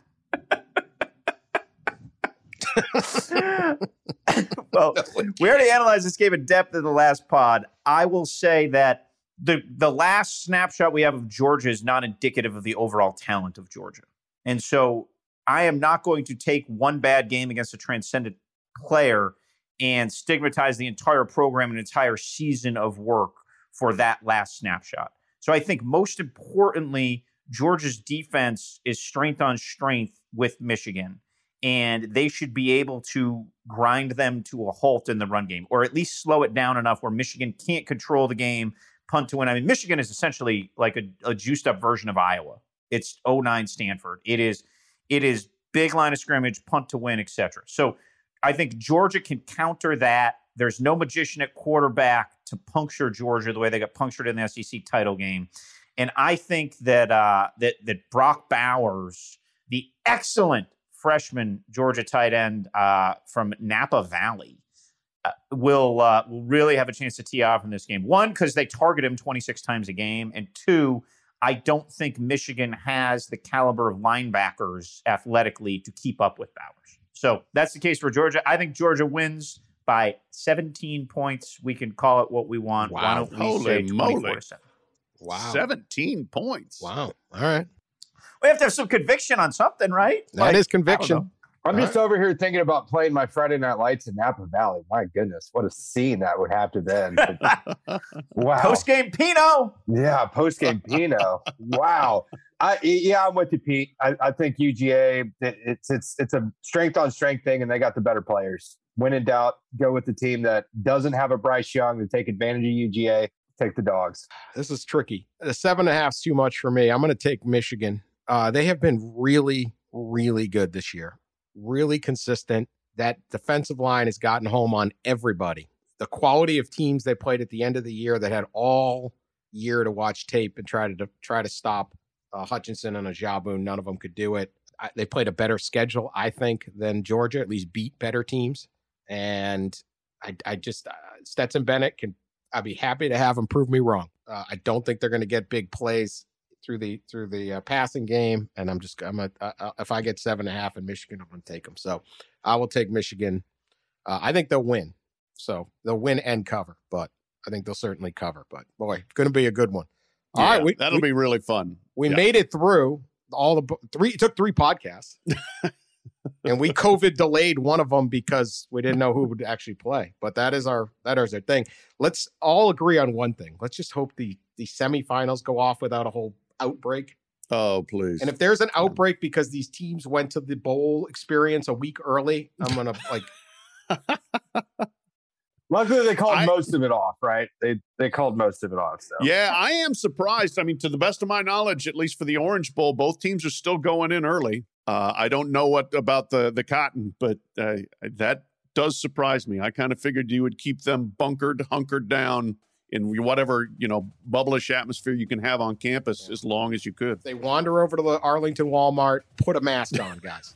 Well, we already analyzed this game in depth in the last pod. I will say that the the last snapshot we have of Georgia is not indicative of the overall talent of Georgia. And so I am not going to take one bad game against a transcendent player and stigmatize the entire program and entire season of work for that last snapshot. So I think most importantly, Georgia's defense is strength on strength with Michigan, and they should be able to grind them to a halt in the run game, or at least slow it down enough where Michigan can't control the game, punt to win. I mean, Michigan is essentially like a, a juiced up version of Iowa. It's oh nine Stanford. It is, it is big line of scrimmage, punt to win, et cetera. So I think Georgia can counter that. There's no magician at quarterback to puncture Georgia the way they got punctured in the S E C title game. And I think that uh, that that Brock Bowers, the excellent freshman Georgia tight end uh, from Napa Valley, uh, will uh, will really have a chance to tee off in this game. One, because they target him twenty-six times a game, and two, I don't think Michigan has the caliber of linebackers athletically to keep up with Bowers. So that's the case for Georgia. I think Georgia wins by seventeen points. We can call it what we want. Wow. Why don't we Holy say twenty-four moly. to seven? Wow. seventeen points. Wow. All right. We have to have some conviction on something, right? That Like, is I don't conviction. know. I'm All just over here thinking about playing my Friday Night Lights in Napa Valley. My goodness, what a scene that would have to been. Wow. Post game Pino. Yeah, post game Pino. Wow. I yeah, I'm with you, Pete. I, I think U G A it, it's it's it's a strength on strength thing, and they got the better players. When in doubt, go with the team that doesn't have a Bryce Young to take advantage of U G A. Take the dogs. This is tricky. The seven and a half is too much for me. I'm going to take Michigan. Uh, they have been really, really good this year. Really consistent. That defensive line has gotten home on everybody. The quality of teams they played at the end of the year that had all year to watch tape and try to, to try to stop uh, Hutchinson and Ajabu. None of them could do it. I, they played a better schedule, I think, than Georgia. At least beat better teams. And I, I just uh, Stetson Bennett can. I'd be happy to have him prove me wrong. Uh, I don't think they're going to get big plays through the through the uh, passing game, and I'm just I'm a, uh, if I get seven and a half in Michigan, I'm going to take them. So I will take Michigan. Uh, I think they'll win. So they'll win and cover, but I think they'll certainly cover. But boy, it's going to be a good one. All Yeah, right, we, that'll we, be really fun. we Yeah. made it through all the three. It took three podcasts. And we COVID delayed one of them because we didn't know who would actually play. But that is our that is our thing. Let's all agree on one thing. Let's just hope the the semifinals go off without a whole outbreak. Oh, please. And if there's an outbreak because these teams went to the bowl experience a week early, I'm gonna like. Luckily, they called I- most of it off, right? They they called most of it off. So Yeah, I am surprised. I mean, to the best of my knowledge, at least for the Orange Bowl, both teams are still going in early. Uh, I don't know what about the the Cotton, but uh, that does surprise me. I kind of figured you would keep them bunkered, hunkered down in whatever, you know, bubblish atmosphere you can have on campus as long as you could. If they wander over to the Arlington Walmart, put a mask on, guys.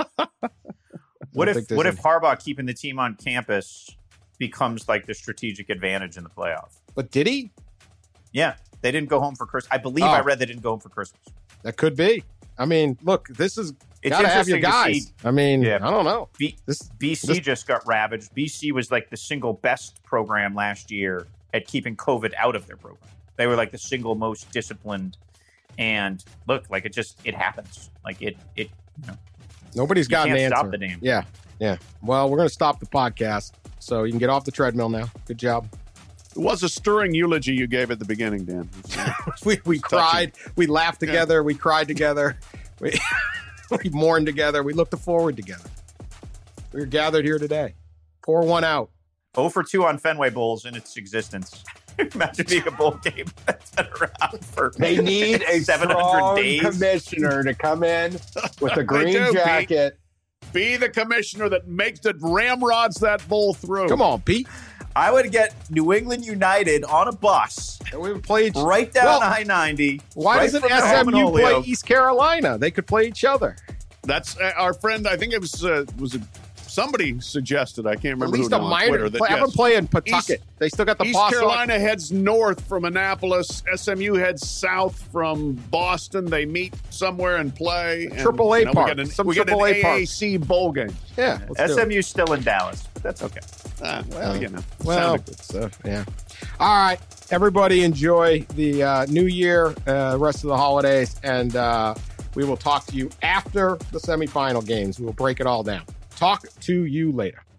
What I if think there's what a- if Harbaugh keeping the team on campus becomes like the strategic advantage in the playoff? But did he? Yeah, they didn't go home for Christmas. I believe Oh. I read they didn't go home for Christmas. That could be. I mean, look, this is It's gotta have your interesting to guys. see- I mean, Yeah. I don't know. B- This B C this- just got ravaged. B C was like the single best program last year at keeping COVID out of their program. They were like the single most disciplined. And look, like it just it happens. Like it it you know, Nobody's you got can't an answer. stop the damn. Yeah, yeah. Well, we're gonna stop the podcast, so you can get off the treadmill now. Good job. It was a stirring eulogy you gave at the beginning, Dan. We we cried, we laughed together, we cried together, we we mourned together, we looked forward together. We were gathered here today. Pour one out. oh for two on Fenway Bowls in its existence. Imagine being a bowl game that's been around for they need a seven strong hundred days. commissioner to come in with a They green do, Pete. jacket. Be the commissioner that makes that ramrods that bowl through. Come on, Pete. I would get New England United on a bus And we would play each. right down Well, I ninety. Why right doesn't from their home in S M U play Holyoke. East Carolina? They could play each other. That's uh, our friend. I think it was uh, was it somebody suggested. I can't At remember. least who a now on minor. Twitter, that, Play, Have yes, them play in Pawtucket. East- they still got the East Paw Sox. Carolina heads north from Annapolis. S M U heads south from Boston. They meet somewhere and play. And, Triple A you know, park. We get an, Some we get an triple A park. A A C bowl game. Yeah, let's do it. S M U's still in Dallas, but that's okay. Ah, well, you know. Well, sounded good. it's, uh, yeah. All right, everybody, enjoy the uh, new year, uh, rest of the holidays, and uh, we will talk to you after the semifinal games. We will break it all down. Talk to you later.